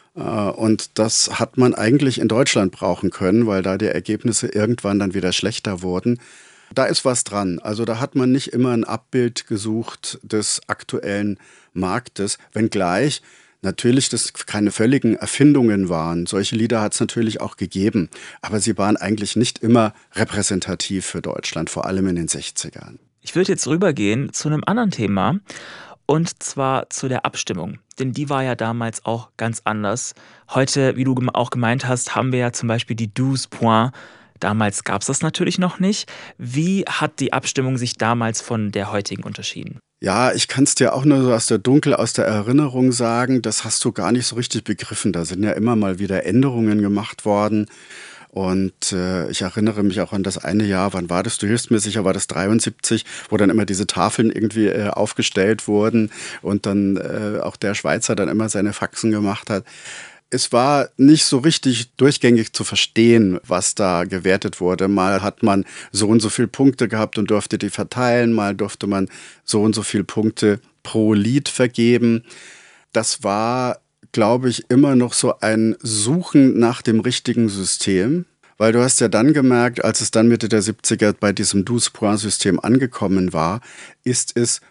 Und das hat man eigentlich in Deutschland brauchen können, weil da die Ergebnisse irgendwann dann wieder schlechter wurden. Da ist was dran. Also da hat man nicht immer ein Abbild gesucht des aktuellen Marktes, wenngleich natürlich das keine völligen Erfindungen waren. Solche Lieder hat es natürlich auch gegeben, aber sie waren eigentlich nicht immer repräsentativ für Deutschland, vor allem in den sechzigern. Ich würde jetzt rübergehen zu einem anderen Thema, und zwar zu der Abstimmung. Denn die war ja damals auch ganz anders. Heute, wie du auch gemeint hast, haben wir ja zum Beispiel die douze Points. Damals gab es das natürlich noch nicht. Wie hat die Abstimmung sich damals von der heutigen unterschieden? Ja, ich kann es dir auch nur so aus der Dunkel, aus der Erinnerung sagen, das hast du gar nicht so richtig begriffen. Da sind ja immer mal wieder Änderungen gemacht worden. Und äh, ich erinnere mich auch an das eine Jahr, wann war das? Du hilfst mir sicher, war das dreiundsiebzig, wo dann immer diese Tafeln irgendwie äh, aufgestellt wurden und dann äh, auch der Schweizer dann immer seine Faxen gemacht hat. Es war nicht so richtig durchgängig zu verstehen, was da gewertet wurde. Mal hat man so und so viele Punkte gehabt und durfte die verteilen, mal durfte man so und so viele Punkte pro Lied vergeben. Das war, glaube ich, immer noch so ein Suchen nach dem richtigen System. Weil du hast ja dann gemerkt, als es dann Mitte der siebziger bei diesem douze Points System angekommen war, ist es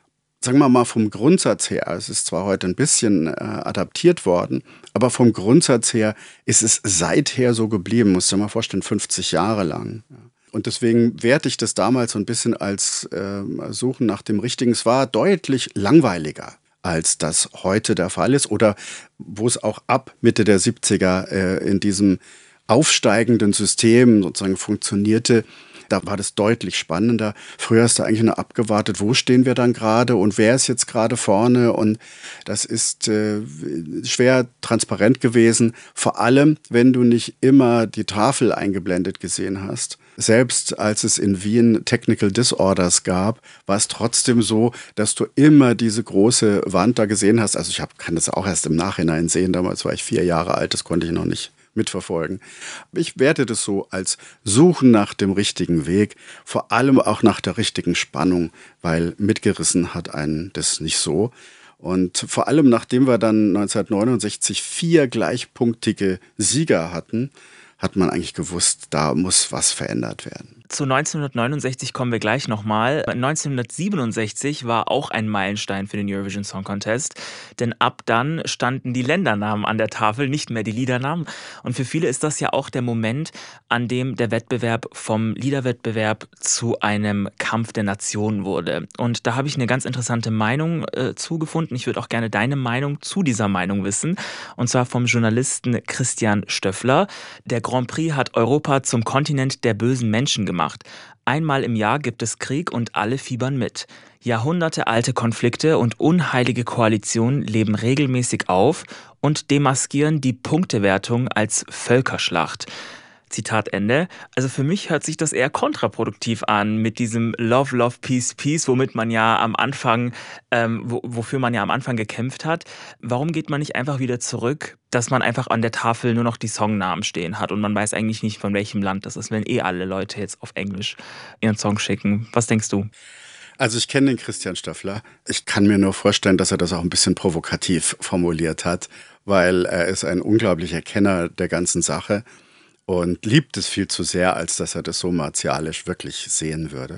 sagen wir mal vom Grundsatz her, es ist zwar heute ein bisschen äh, adaptiert worden, aber vom Grundsatz her ist es seither so geblieben, musst du dir mal vorstellen, fünfzig Jahre lang. Und deswegen werte ich das damals so ein bisschen als äh, Suchen nach dem Richtigen. Es war deutlich langweiliger, als das heute der Fall ist oder wo es auch ab Mitte der siebziger äh, in diesem aufsteigenden System sozusagen funktionierte. Da war das deutlich spannender. Früher hast du eigentlich nur abgewartet, wo stehen wir dann gerade und wer ist jetzt gerade vorne. Und das ist äh, schwer transparent gewesen. Vor allem, wenn du nicht immer die Tafel eingeblendet gesehen hast. Selbst als es in Wien Technical Disorders gab, war es trotzdem so, dass du immer diese große Wand da gesehen hast. Also ich hab, kann das auch erst im Nachhinein sehen. Damals war ich vier Jahre alt, das konnte ich noch nicht mitverfolgen. Ich werte das so als Suchen nach dem richtigen Weg, vor allem auch nach der richtigen Spannung, weil mitgerissen hat einen das nicht so. Und vor allem, nachdem wir dann neunzehnhundertneunundsechzig vier gleichpunktige Sieger hatten, hat man eigentlich gewusst, da muss was verändert werden. Zu neunzehnhundertneunundsechzig kommen wir gleich nochmal. neunzehnhundertsiebenundsechzig war auch ein Meilenstein für den Eurovision Song Contest, denn ab dann standen die Ländernamen an der Tafel, nicht mehr die Liedernamen. Und für viele ist das ja auch der Moment, an dem der Wettbewerb vom Liederwettbewerb zu einem Kampf der Nationen wurde. Und da habe ich eine ganz interessante Meinung äh, zugefunden. Ich würde auch gerne deine Meinung zu dieser Meinung wissen. Und zwar vom Journalisten Christian Stöffler. Der Grand Prix hat Europa zum Kontinent der bösen Menschen gemacht. Einmal im Jahr gibt es Krieg und alle fiebern mit. Jahrhundertealte Konflikte und unheilige Koalitionen leben regelmäßig auf und demaskieren die Punktewertung als Völkerschlacht. Zitat Ende. Also für mich hört sich das eher kontraproduktiv an mit diesem Love, Love, Peace, Peace, womit man ja am Anfang, ähm, wo, wofür man ja am Anfang gekämpft hat. Warum geht man nicht einfach wieder zurück, dass man einfach an der Tafel nur noch die Songnamen stehen hat und man weiß eigentlich nicht, von welchem Land das ist, wenn eh alle Leute jetzt auf Englisch ihren Song schicken. Was denkst du? Also ich kenne den Christian Stöffler. Ich kann mir nur vorstellen, dass er das auch ein bisschen provokativ formuliert hat, weil er ist ein unglaublicher Kenner der ganzen Sache und liebt es viel zu sehr, als dass er das so martialisch wirklich sehen würde.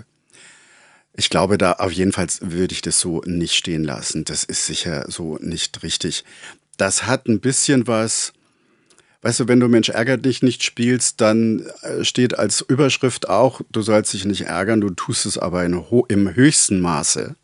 Ich glaube, da auf jeden Fall würde ich das so nicht stehen lassen. Das ist sicher so nicht richtig. Das hat ein bisschen was, weißt du, wenn du Mensch ärgert dich nicht spielst, dann steht als Überschrift auch, du sollst dich nicht ärgern, du tust es aber in ho- im höchsten Maße.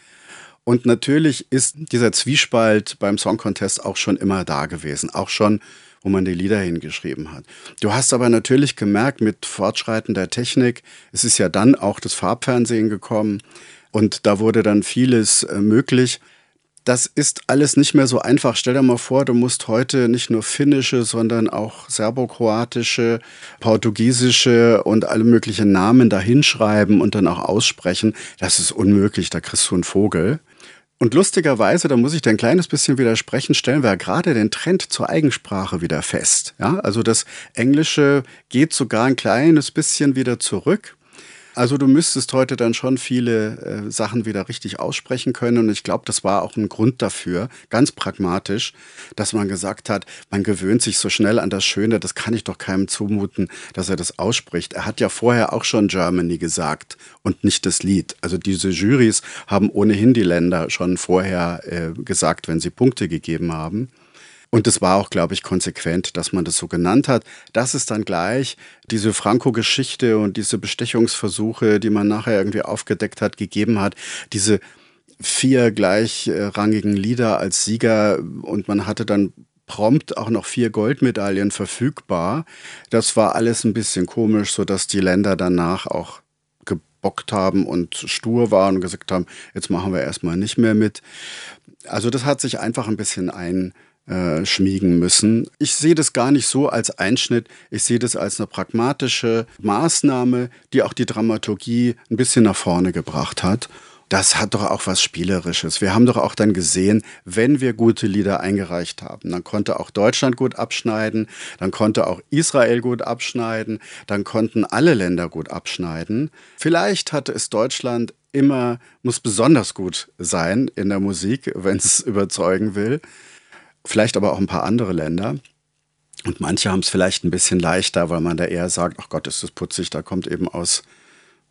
Und natürlich ist dieser Zwiespalt beim Song Contest auch schon immer da gewesen, auch schon, wo man die Lieder hingeschrieben hat. Du hast aber natürlich gemerkt, mit fortschreitender Technik, es ist ja dann auch das Farbfernsehen gekommen und da wurde dann vieles äh, möglich. Das ist alles nicht mehr so einfach. Stell dir mal vor, du musst heute nicht nur finnische, sondern auch serbokroatische, portugiesische und alle möglichen Namen da hinschreiben und dann auch aussprechen. Das ist unmöglich, da kriegst du einen Vogel. Und lustigerweise, da muss ich dir ein kleines bisschen widersprechen, stellen wir ja gerade den Trend zur Eigensprache wieder fest. Ja, also das Englische geht sogar ein kleines bisschen wieder zurück. Also du müsstest heute dann schon viele äh, Sachen wieder richtig aussprechen können und ich glaube, das war auch ein Grund dafür, ganz pragmatisch, dass man gesagt hat, man gewöhnt sich so schnell an das Schöne, das kann ich doch keinem zumuten, dass er das ausspricht. Er hat ja vorher auch schon Germany gesagt und nicht das Lied. Also diese Jurys haben ohnehin die Länder schon vorher äh, gesagt, wenn sie Punkte gegeben haben. Und es war auch, glaube ich, konsequent, dass man das so genannt hat. Dass es dann gleich diese Franco-Geschichte und diese Bestechungsversuche, die man nachher irgendwie aufgedeckt hat, gegeben hat, diese vier gleichrangigen Lieder als Sieger und man hatte dann prompt auch noch vier Goldmedaillen verfügbar. Das war alles ein bisschen komisch, sodass die Länder danach auch gebockt haben und stur waren und gesagt haben, jetzt machen wir erstmal nicht mehr mit. Also das hat sich einfach ein bisschen ein Äh, schmiegen müssen. Ich sehe das gar nicht so als Einschnitt, ich sehe das als eine pragmatische Maßnahme, die auch die Dramaturgie ein bisschen nach vorne gebracht hat. Das hat doch auch was Spielerisches. Wir haben doch auch dann gesehen, wenn wir gute Lieder eingereicht haben, dann konnte auch Deutschland gut abschneiden, dann konnte auch Israel gut abschneiden, dann konnten alle Länder gut abschneiden. Vielleicht hatte es Deutschland immer, muss besonders gut sein in der Musik, wenn es überzeugen will. Vielleicht aber auch ein paar andere Länder. Und manche haben es vielleicht ein bisschen leichter, weil man da eher sagt, ach Gott, ist das putzig, da kommt eben aus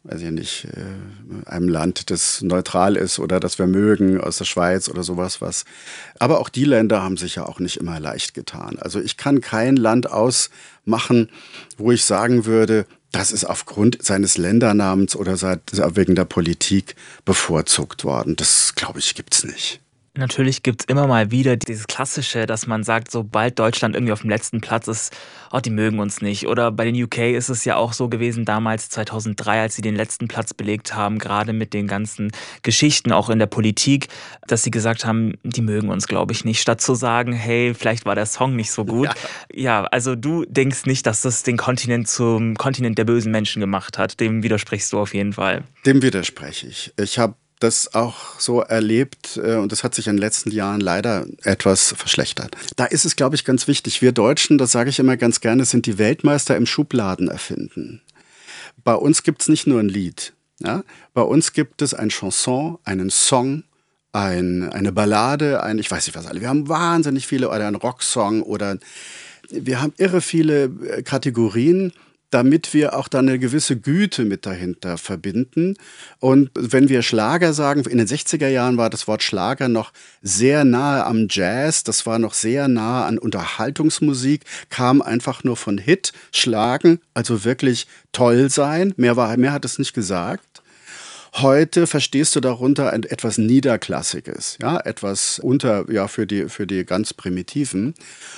weiß ich nicht, äh, einem Land, das neutral ist oder das wir mögen, aus der Schweiz oder sowas was. Aber auch die Länder haben sich ja auch nicht immer leicht getan. Also ich kann kein Land ausmachen, wo ich sagen würde, das ist aufgrund seines Ländernamens oder seit, wegen der Politik bevorzugt worden. Das, glaube ich, gibt's nicht. Natürlich gibt es immer mal wieder dieses Klassische, dass man sagt, sobald Deutschland irgendwie auf dem letzten Platz ist, oh, die mögen uns nicht. Oder bei den U K ist es ja auch so gewesen, damals zweitausenddrei, als sie den letzten Platz belegt haben, gerade mit den ganzen Geschichten auch in der Politik, dass sie gesagt haben, die mögen uns, glaube ich, nicht. Statt zu sagen, hey, vielleicht war der Song nicht so gut. Ja, ja, also du denkst nicht, dass das den Kontinent zum Kontinent der bösen Menschen gemacht hat. Dem widersprichst du auf jeden Fall. Dem widerspreche ich. Ich habe das auch so erlebt und das hat sich in den letzten Jahren leider etwas verschlechtert. Da ist es, glaube ich, ganz wichtig. Wir Deutschen, das sage ich immer ganz gerne, sind die Weltmeister im Schubladen erfinden. Bei uns gibt es nicht nur ein Lied. Ja? Bei uns gibt es ein Chanson, einen Song, ein, eine Ballade, ein, ich weiß nicht was alle. Wir haben wahnsinnig viele, oder einen Rocksong oder wir haben irre viele Kategorien, damit wir auch dann eine gewisse Güte mit dahinter verbinden. Und wenn wir Schlager sagen, in den sechziger Jahren war das Wort Schlager noch sehr nahe am Jazz, das war noch sehr nahe an Unterhaltungsmusik, kam einfach nur von Hit, Schlagen, also wirklich toll sein, mehr, war, mehr hat es nicht gesagt. Heute verstehst du darunter etwas Niederklassiges, ja, etwas unter, ja, für die, für die ganz Primitiven.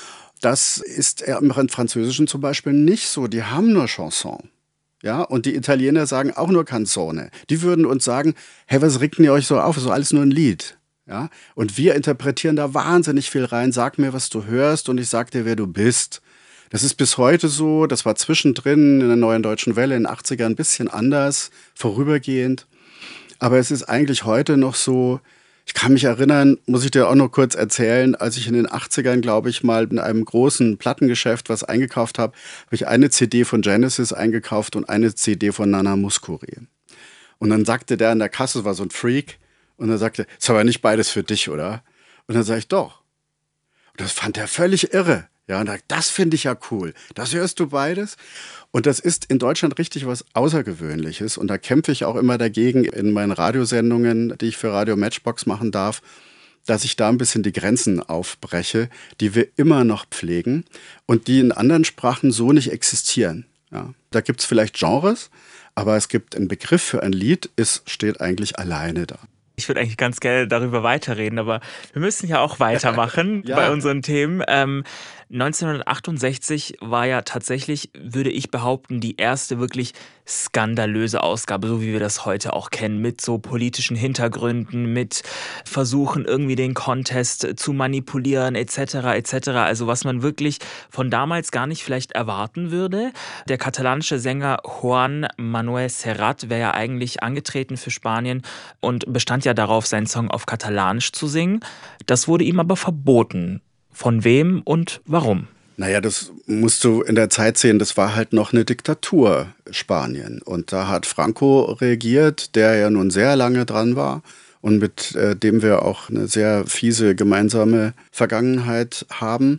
Das ist im Französischen zum Beispiel nicht so. Die haben nur Chanson. Ja, und die Italiener sagen auch nur Canzone. Die würden uns sagen, hey, was regt ihr euch so auf? Das ist alles nur ein Lied. Ja, und wir interpretieren da wahnsinnig viel rein. Sag mir, was du hörst und ich sag dir, wer du bist. Das ist bis heute so. Das war zwischendrin in der Neuen Deutschen Welle in den achtzigern ein bisschen anders, vorübergehend. Aber es ist eigentlich heute noch so. Ich kann mich erinnern, muss ich dir auch noch kurz erzählen, als ich in den achtzigern, glaube ich, mal in einem großen Plattengeschäft was eingekauft habe, habe ich eine C D von Genesis eingekauft und eine C D von Nana Mouskouri. Und dann sagte der an der Kasse, das war so ein Freak, und er sagte, ist aber nicht beides für dich, oder? Und dann sage ich, doch. Und das fand er völlig irre. Ja, und sagt, das finde ich ja cool. Das hörst du beides? Und das ist in Deutschland richtig was Außergewöhnliches. Und da kämpfe ich auch immer dagegen in meinen Radiosendungen, die ich für Radio Matchbox machen darf, dass ich da ein bisschen die Grenzen aufbreche, die wir immer noch pflegen und die in anderen Sprachen so nicht existieren. Ja, da gibt es vielleicht Genres, aber es gibt einen Begriff für ein Lied, es steht eigentlich alleine da. Ich würde eigentlich ganz gerne darüber weiterreden, aber wir müssen ja auch weitermachen ja. bei unseren Themen. Ähm, neunzehnhundertachtundsechzig war ja tatsächlich, würde ich behaupten, die erste wirklich skandalöse Ausgabe, so wie wir das heute auch kennen, mit so politischen Hintergründen, mit Versuchen irgendwie den Contest zu manipulieren et cetera et cetera. Also was man wirklich von damals gar nicht vielleicht erwarten würde. Der katalanische Sänger Juan Manuel Serrat wäre ja eigentlich angetreten für Spanien und bestand ja darauf, seinen Song auf Katalanisch zu singen. Das wurde ihm aber verboten. Von wem und warum? Naja, das musst du in der Zeit sehen, das war halt noch eine Diktatur, Spanien. Und da hat Franco regiert, der ja nun sehr lange dran war und mit äh, dem wir auch eine sehr fiese gemeinsame Vergangenheit haben.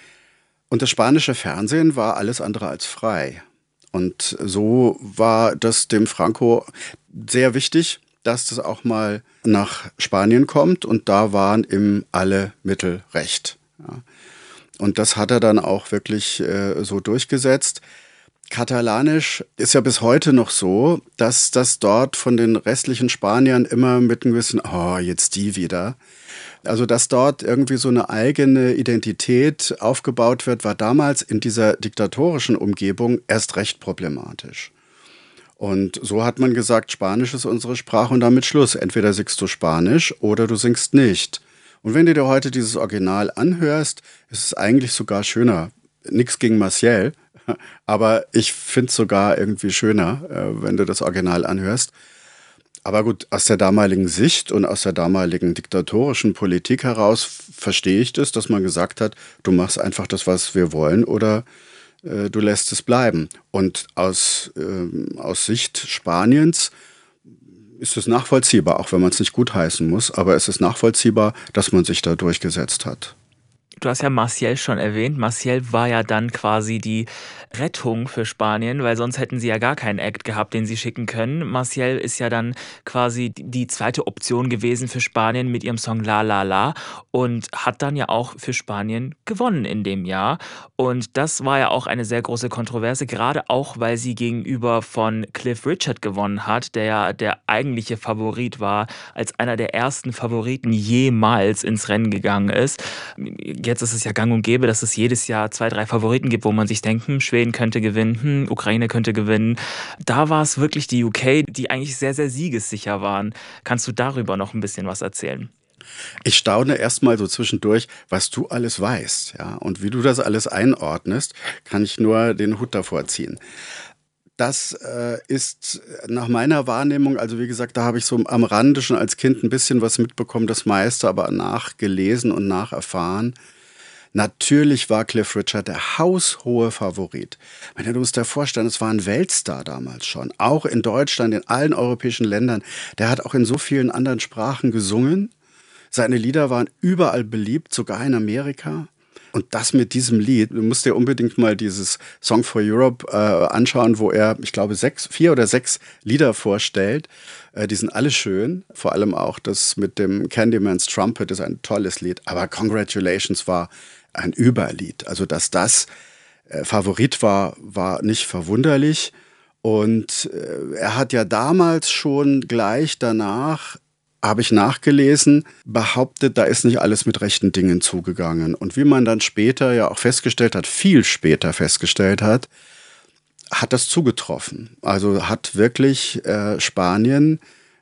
Und das spanische Fernsehen war alles andere als frei. Und so war das dem Franco sehr wichtig, dass das auch mal nach Spanien kommt. Und da waren ihm alle Mittel recht. Ja. Und das hat er dann auch wirklich äh, so durchgesetzt. Katalanisch ist ja bis heute noch so, dass das dort von den restlichen Spaniern immer mit einem gewissen, oh, jetzt die wieder. Also dass dort irgendwie so eine eigene Identität aufgebaut wird, war damals in dieser diktatorischen Umgebung erst recht problematisch. Und so hat man gesagt, Spanisch ist unsere Sprache und damit Schluss. Entweder singst du Spanisch oder du singst nicht. Und wenn du dir heute dieses Original anhörst, ist es eigentlich sogar schöner. Nix gegen Maciel, aber ich finde es sogar irgendwie schöner, wenn du das Original anhörst. Aber gut, aus der damaligen Sicht und aus der damaligen diktatorischen Politik heraus verstehe ich das, dass man gesagt hat, du machst einfach das, was wir wollen, oder äh, du lässt es bleiben. Und aus, äh, aus Sicht Spaniens ist es nachvollziehbar, auch wenn man es nicht gutheißen muss, aber es ist nachvollziehbar, dass man sich da durchgesetzt hat. Du hast ja Martial schon erwähnt. Martial war ja dann quasi die Rettung für Spanien, weil sonst hätten sie ja gar keinen Act gehabt, den sie schicken können. Martial ist ja dann quasi die zweite Option gewesen für Spanien mit ihrem Song La La La und hat dann ja auch für Spanien gewonnen in dem Jahr. Und das war ja auch eine sehr große Kontroverse, gerade auch, weil sie gegenüber von Cliff Richard gewonnen hat, der ja der eigentliche Favorit war, als einer der ersten Favoriten jemals ins Rennen gegangen ist. Jetzt ist es ja gang und gäbe, dass es jedes Jahr zwei, drei Favoriten gibt, wo man sich denkt, hm, Schweden könnte gewinnen, hm, Ukraine könnte gewinnen. Da war es wirklich die U K, die eigentlich sehr, sehr siegessicher waren. Kannst du darüber noch ein bisschen was erzählen? Ich staune erstmal so zwischendurch, was du alles weißt, ja, und wie du das alles einordnest, kann ich nur den Hut davor ziehen. Das äh, ist nach meiner Wahrnehmung, also wie gesagt, da habe ich so am Rande schon als Kind ein bisschen was mitbekommen, das meiste aber nachgelesen und nacherfahren. Natürlich war Cliff Richard der haushohe Favorit. Ich meine, du musst dir vorstellen, es war ein Weltstar damals schon, auch in Deutschland, in allen europäischen Ländern. Der hat auch in so vielen anderen Sprachen gesungen. Seine Lieder waren überall beliebt, sogar in Amerika. Und das mit diesem Lied, du musst dir unbedingt mal dieses Song for Europe äh, anschauen, wo er, ich glaube, sechs, vier oder sechs Lieder vorstellt. Äh, die sind alle schön, vor allem auch das mit dem Candyman's Trumpet ist ein tolles Lied. Aber Congratulations war ein Überlied. Also, dass das äh, Favorit war, war nicht verwunderlich. Und äh, er hat ja damals schon gleich danach, habe ich nachgelesen, behauptet, da ist nicht alles mit rechten Dingen zugegangen. Und wie man dann später ja auch festgestellt hat, viel später festgestellt hat, hat das zugetroffen. Also hat wirklich äh, Spanien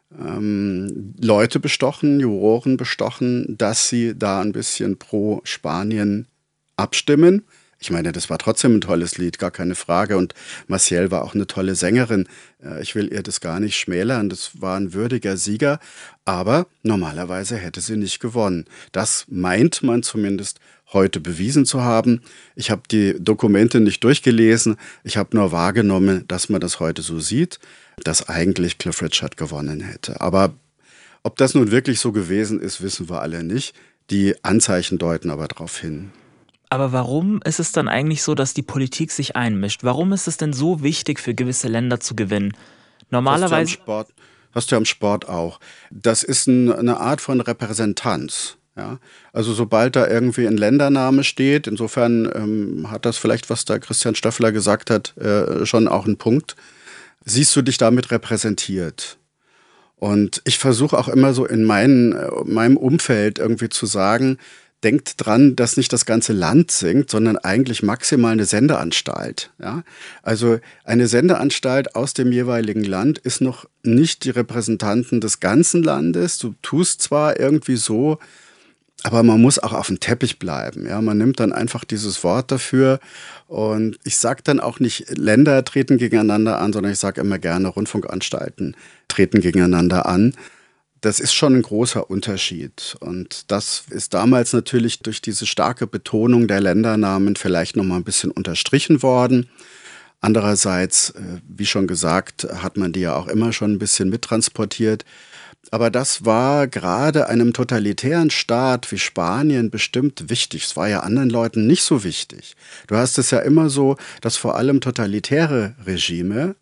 ähm, Leute bestochen, Juroren bestochen, dass sie da ein bisschen pro Spanien abstimmen. Ich meine, das war trotzdem ein tolles Lied, gar keine Frage. Und Martial war auch eine tolle Sängerin. Ich will ihr das gar nicht schmälern. Das war ein würdiger Sieger. Aber normalerweise hätte sie nicht gewonnen. Das meint man zumindest heute bewiesen zu haben. Ich habe die Dokumente nicht durchgelesen. Ich habe nur wahrgenommen, dass man das heute so sieht, dass eigentlich Cliff Richard gewonnen hätte. Aber ob das nun wirklich so gewesen ist, wissen wir alle nicht. Die Anzeichen deuten aber darauf hin. Aber warum ist es dann eigentlich so, dass die Politik sich einmischt? Warum ist es denn so wichtig für gewisse Länder zu gewinnen? Normalerweise. Hast du am Sport, hast du am Sport auch. Das ist ein, eine Art von Repräsentanz. Ja? Also sobald da irgendwie ein Ländername steht, insofern ähm, hat das vielleicht, was da Christian Stöffler gesagt hat, äh, schon auch einen Punkt. Siehst du dich damit repräsentiert? Und ich versuche auch immer so in mein, meinem Umfeld irgendwie zu sagen, denkt dran, dass nicht das ganze Land singt, sondern eigentlich maximal eine Sendeanstalt. Ja? Also eine Sendeanstalt aus dem jeweiligen Land ist noch nicht die Repräsentanten des ganzen Landes. Du tust zwar irgendwie so, aber man muss auch auf dem Teppich bleiben. Ja? Man nimmt dann einfach dieses Wort dafür. Und ich sage dann auch nicht, Länder treten gegeneinander an, sondern ich sage immer gerne, Rundfunkanstalten treten gegeneinander an. Das ist schon ein großer Unterschied. Und das ist damals natürlich durch diese starke Betonung der Ländernamen vielleicht noch mal ein bisschen unterstrichen worden. Andererseits, wie schon gesagt, hat man die ja auch immer schon ein bisschen mittransportiert. Aber das war gerade einem totalitären Staat wie Spanien bestimmt wichtig. Es war ja anderen Leuten nicht so wichtig. Du hast es ja immer so, dass vor allem totalitäre Regime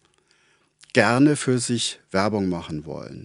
gerne für sich Werbung machen wollen.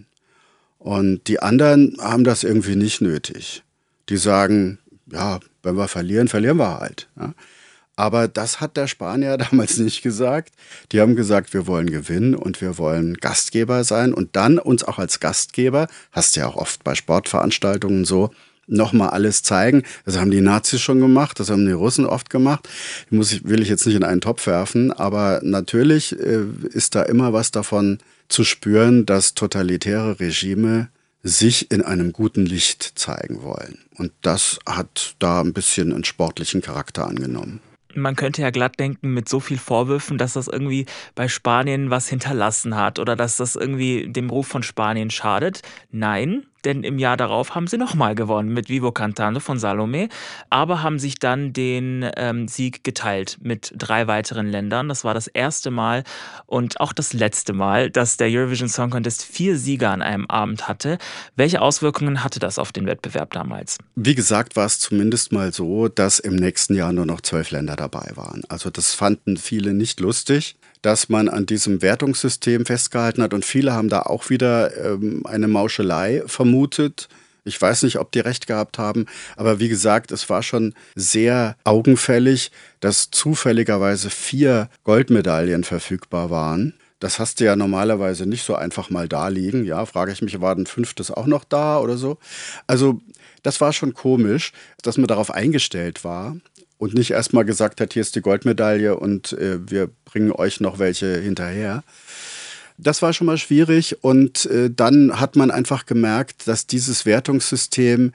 Und die anderen haben das irgendwie nicht nötig. Die sagen, ja, wenn wir verlieren, verlieren wir halt. Ja. Aber das hat der Spanier damals nicht gesagt. Die haben gesagt, wir wollen gewinnen und wir wollen Gastgeber sein und dann uns auch als Gastgeber, hast du ja auch oft bei Sportveranstaltungen so, nochmal alles zeigen. Das haben die Nazis schon gemacht, das haben die Russen oft gemacht. Muss ich, will ich jetzt nicht in einen Topf werfen, aber natürlich äh, ist da immer was davon zu spüren, dass totalitäre Regime sich in einem guten Licht zeigen wollen. Und das hat da ein bisschen einen sportlichen Charakter angenommen. Man könnte ja glatt denken, mit so viel Vorwürfen, dass das irgendwie bei Spanien was hinterlassen hat oder dass das irgendwie dem Ruf von Spanien schadet. Nein, denn im Jahr darauf haben sie nochmal gewonnen mit Vivo Cantando von Salome, aber haben sich dann den ähm, Sieg geteilt mit drei weiteren Ländern. Das war das erste Mal und auch das letzte Mal, dass der Eurovision Song Contest vier Sieger an einem Abend hatte. Welche Auswirkungen hatte das auf den Wettbewerb damals? Wie gesagt, war es zumindest mal so, dass im nächsten Jahr nur noch zwölf Länder dabei waren. Also das fanden viele nicht lustig, dass man an diesem Wertungssystem festgehalten hat. Und viele haben da auch wieder ähm, eine Mauschelei vermutet. Ich weiß nicht, ob die recht gehabt haben. Aber wie gesagt, es war schon sehr augenfällig, dass zufälligerweise vier Goldmedaillen verfügbar waren. Das hast du ja normalerweise nicht so einfach mal da liegen. Ja, frage ich mich, war ein fünftes auch noch da oder so? Also das war schon komisch, dass man darauf eingestellt war und nicht erst mal gesagt hat, hier ist die Goldmedaille und äh, wir bringen euch noch welche hinterher. Das war schon mal schwierig und äh, dann hat man einfach gemerkt, dass dieses Wertungssystem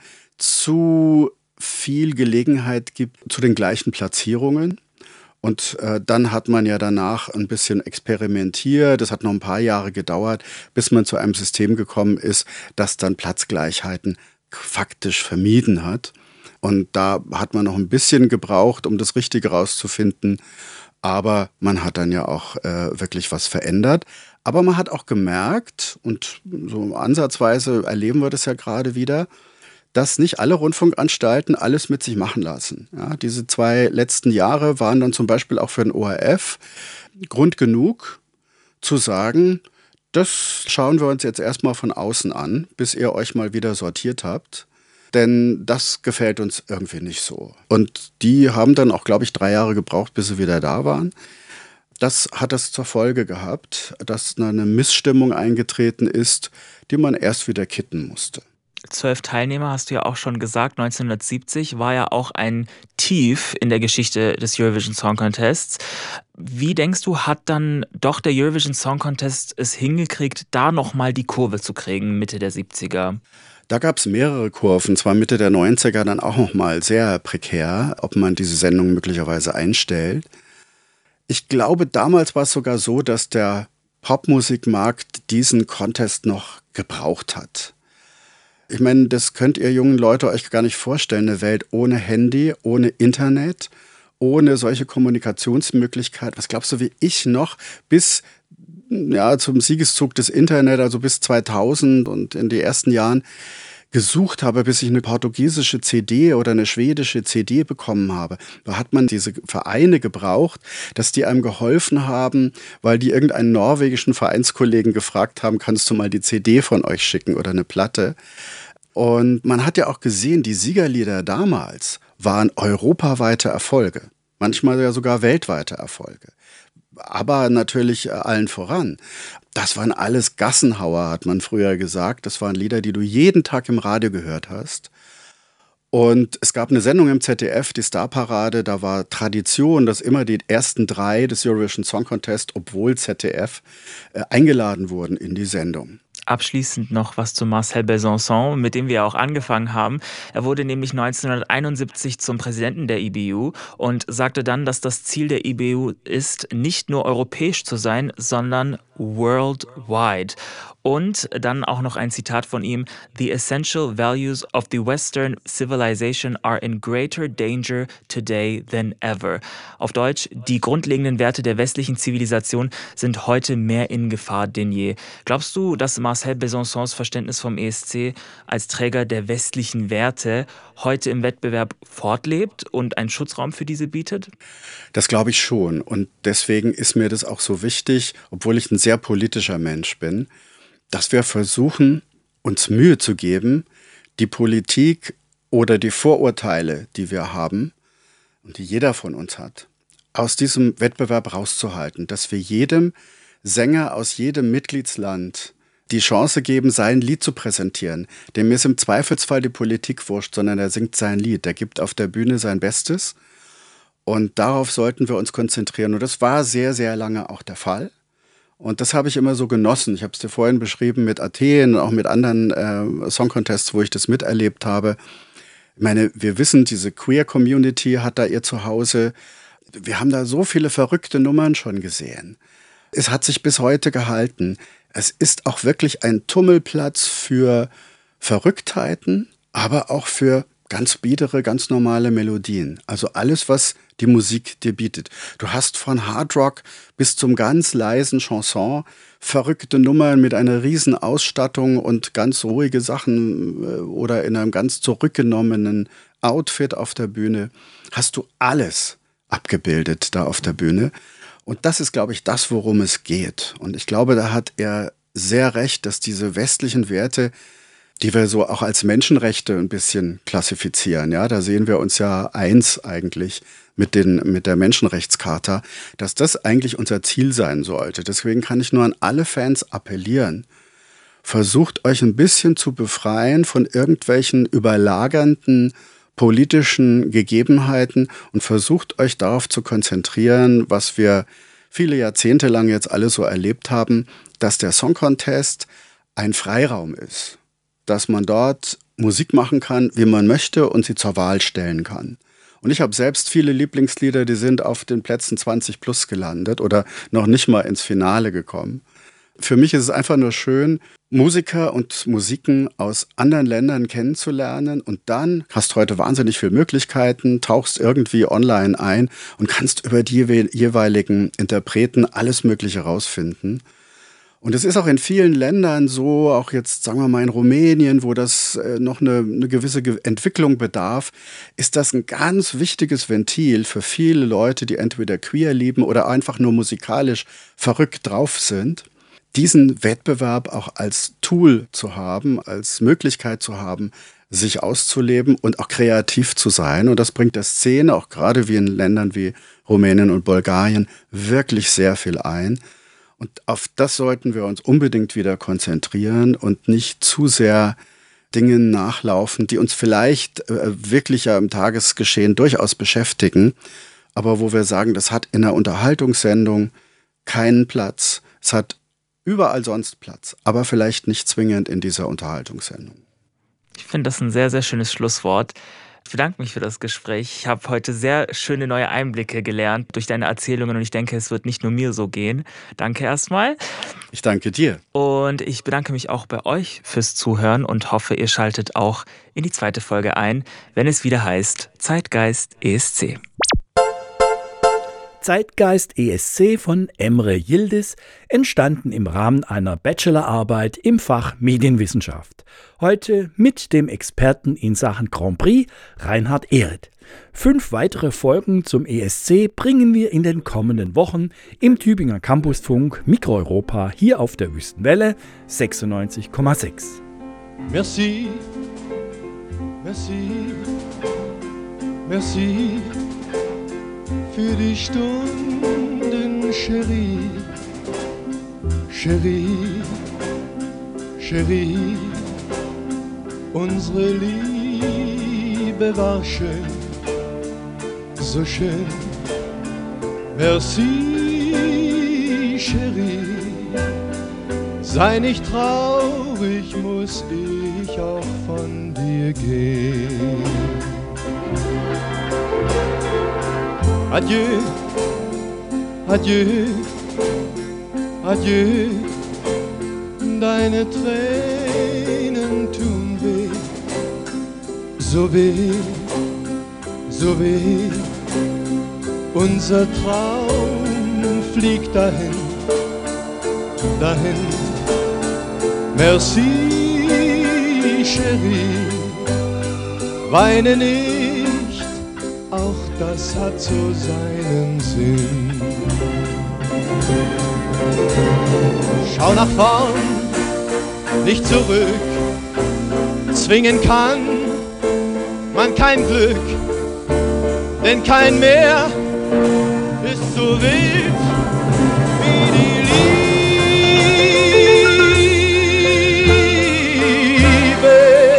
zu viel Gelegenheit gibt zu den gleichen Platzierungen. Und äh, dann hat man ja danach ein bisschen experimentiert. Das hat noch ein paar Jahre gedauert, bis man zu einem System gekommen ist, das dann Platzgleichheiten faktisch vermieden hat. Und da hat man noch ein bisschen gebraucht, um das Richtige rauszufinden. Aber man hat dann ja auch äh, wirklich was verändert. Aber man hat auch gemerkt, und so ansatzweise erleben wir das ja gerade wieder, dass nicht alle Rundfunkanstalten alles mit sich machen lassen. Ja, diese zwei letzten Jahre waren dann zum Beispiel auch für den O R F Grund genug zu sagen, das schauen wir uns jetzt erstmal von außen an, bis ihr euch mal wieder sortiert habt. Denn das gefällt uns irgendwie nicht so. Und die haben dann auch, glaube ich, drei Jahre gebraucht, bis sie wieder da waren. Das hat es zur Folge gehabt, dass eine Missstimmung eingetreten ist, die man erst wieder kitten musste. Zwölf Teilnehmer, hast du ja auch schon gesagt. neunzehnhundertsiebzig war ja auch ein Tief in der Geschichte des Eurovision Song Contests. Wie denkst du, hat dann doch der Eurovision Song Contest es hingekriegt, da nochmal die Kurve zu kriegen, Mitte der siebziger? Da gab es mehrere Kurven, zwar Mitte der neunziger dann auch nochmal sehr prekär, ob man diese Sendung möglicherweise einstellt. Ich glaube, damals war es sogar so, dass der Popmusikmarkt diesen Contest noch gebraucht hat. Ich meine, das könnt ihr jungen Leute euch gar nicht vorstellen, eine Welt ohne Handy, ohne Internet, ohne solche Kommunikationsmöglichkeiten. Was glaubst du, wie ich noch bis ja, zum Siegeszug des Internet, also bis zweitausend und in den ersten Jahren, gesucht habe, bis ich eine portugiesische C D oder eine schwedische C D bekommen habe. Da hat man diese Vereine gebraucht, dass die einem geholfen haben, weil die irgendeinen norwegischen Vereinskollegen gefragt haben, kannst du mal die C D von euch schicken oder eine Platte. Und man hat ja auch gesehen, die Siegerlieder damals waren europaweite Erfolge, manchmal ja sogar weltweite Erfolge. Aber natürlich allen voran. Das waren alles Gassenhauer, hat man früher gesagt. Das waren Lieder, die du jeden Tag im Radio gehört hast. Und es gab eine Sendung im Z D F, die Starparade, da war Tradition, dass immer die ersten drei des Eurovision Song Contest, obwohl Z D F, äh, eingeladen wurden in die Sendung. Abschließend noch was zu Marcel Besançon, mit dem wir auch angefangen haben. Er wurde nämlich neunzehnhunderteinundsiebzig zum Präsidenten der I B U und sagte dann, dass das Ziel der I B U ist, nicht nur europäisch zu sein, sondern worldwide. Und dann auch noch ein Zitat von ihm: The essential values of the Western civilization are in greater danger today than ever. Auf Deutsch, die grundlegenden Werte der westlichen Zivilisation sind heute mehr in Gefahr denn je. Glaubst du, dass Marcel Besançons Verständnis vom E S C als Träger der westlichen Werte heute im Wettbewerb fortlebt und einen Schutzraum für diese bietet? Das glaube ich schon. Und deswegen ist mir das auch so wichtig, obwohl ich ein sehr politischer Mensch bin, dass wir versuchen, uns Mühe zu geben, die Politik oder die Vorurteile, die wir haben und die jeder von uns hat, aus diesem Wettbewerb rauszuhalten, dass wir jedem Sänger aus jedem Mitgliedsland die Chance geben, sein Lied zu präsentieren. Dem ist im Zweifelsfall die Politik wurscht, sondern er singt sein Lied, der gibt auf der Bühne sein Bestes und darauf sollten wir uns konzentrieren. Und das war sehr, sehr lange auch der Fall. Und das habe ich immer so genossen. Ich habe es dir vorhin beschrieben mit Athen und auch mit anderen äh, Song-Contests, wo ich das miterlebt habe. Ich meine, wir wissen, diese Queer-Community hat da ihr Zuhause. Wir haben da so viele verrückte Nummern schon gesehen. Es hat sich bis heute gehalten. Es ist auch wirklich ein Tummelplatz für Verrücktheiten, aber auch für ganz biedere, ganz normale Melodien. Also alles, was die Musik dir bietet. Du hast von Hardrock bis zum ganz leisen Chanson verrückte Nummern mit einer riesen Ausstattung und ganz ruhige Sachen oder in einem ganz zurückgenommenen Outfit auf der Bühne. Hast du alles abgebildet da auf der Bühne. Und das ist, glaube ich, das, worum es geht. Und ich glaube, da hat er sehr recht, dass diese westlichen Werte, die wir so auch als Menschenrechte ein bisschen klassifizieren, ja, da sehen wir uns ja eins eigentlich mit den, mit der Menschenrechtscharta, dass das eigentlich unser Ziel sein sollte. Deswegen kann ich nur an alle Fans appellieren. Versucht euch ein bisschen zu befreien von irgendwelchen überlagernden politischen Gegebenheiten und versucht euch darauf zu konzentrieren, was wir viele Jahrzehnte lang jetzt alle so erlebt haben, dass der Song Contest ein Freiraum ist. Dass man dort Musik machen kann, wie man möchte und sie zur Wahl stellen kann. Und ich habe selbst viele Lieblingslieder, die sind auf den Plätzen zwanzig plus gelandet oder noch nicht mal ins Finale gekommen. Für mich ist es einfach nur schön, Musiker und Musiken aus anderen Ländern kennenzulernen und dann hast du heute wahnsinnig viele Möglichkeiten, tauchst irgendwie online ein und kannst über die jeweiligen Interpreten alles Mögliche rausfinden. Und es ist auch in vielen Ländern so, auch jetzt sagen wir mal in Rumänien, wo das äh, noch eine, eine gewisse Ge- Entwicklung bedarf, ist das ein ganz wichtiges Ventil für viele Leute, die entweder queer lieben oder einfach nur musikalisch verrückt drauf sind, diesen Wettbewerb auch als Tool zu haben, als Möglichkeit zu haben, sich auszuleben und auch kreativ zu sein. Und das bringt der Szene, auch gerade wie in Ländern wie Rumänien und Bulgarien, wirklich sehr viel ein. Und auf das sollten wir uns unbedingt wieder konzentrieren und nicht zu sehr Dingen nachlaufen, die uns vielleicht äh, wirklich ja im Tagesgeschehen durchaus beschäftigen, aber wo wir sagen, das hat in einer Unterhaltungssendung keinen Platz. Es hat überall sonst Platz, aber vielleicht nicht zwingend in dieser Unterhaltungssendung. Ich finde das ein sehr, sehr schönes Schlusswort. Ich bedanke mich für das Gespräch. Ich habe heute sehr schöne neue Einblicke gelernt durch deine Erzählungen und ich denke, es wird nicht nur mir so gehen. Danke erstmal. Ich danke dir. Und ich bedanke mich auch bei euch fürs Zuhören und hoffe, ihr schaltet auch in die zweite Folge ein, wenn es wieder heißt Zeitgeist E S C. Zeitgeist E S C von Emre Yildiz, entstanden im Rahmen einer Bachelorarbeit im Fach Medienwissenschaft. Heute mit dem Experten in Sachen Grand Prix, Reinhard Ehret. Fünf weitere Folgen zum E S C bringen wir in den kommenden Wochen im Tübinger Campusfunk Mikro Europa hier auf der Wüstenwelle sechsundneunzig Komma sechs. Merci, merci, merci für die Stunden, Chérie, Chérie, Chérie. Unsere Liebe war schön, so schön. Merci, Chérie. Sei nicht traurig, muss ich auch von dir gehen. Adieu, adieu, adieu, deine Tränen tun weh, so weh, so weh, unser Traum fliegt dahin, dahin. Merci, Chérie, weine nicht, auch das hat so seinen Sinn. Schau nach vorn, nicht zurück, zwingen kann man kein Glück, denn kein Meer ist so wild wie die Liebe.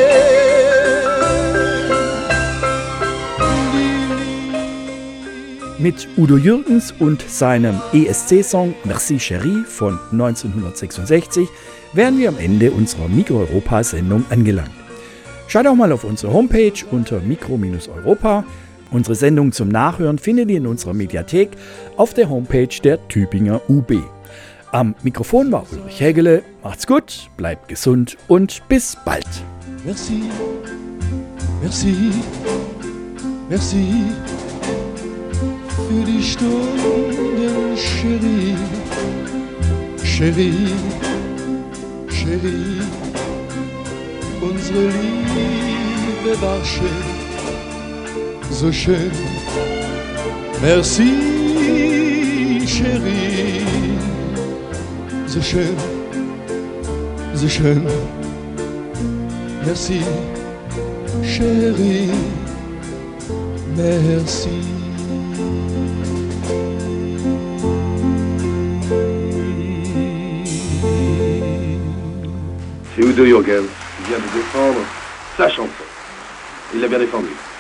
Mit Udo Jürgens und seinem E S C-Song Merci Chérie von neunzehnhundertsechsundsechzig wären wir am Ende unserer Mikro-Europa-Sendung angelangt. Schaut auch mal auf unsere Homepage unter Mikro-Europa. Unsere Sendung zum Nachhören findet ihr in unserer Mediathek auf der Homepage der Tübinger U B. Am Mikrofon war Ulrich Hägele. Macht's gut, bleibt gesund und bis bald. Merci, merci, merci für die Stunden, Chérie, Chérie, Chérie. Unsere Liebe war schön, so schön. Merci, Chérie, so schön, so schön. Merci, Chérie, merci. C'est Udo Jürgens qui vient de défendre sa chanson. Il l'a bien défendue.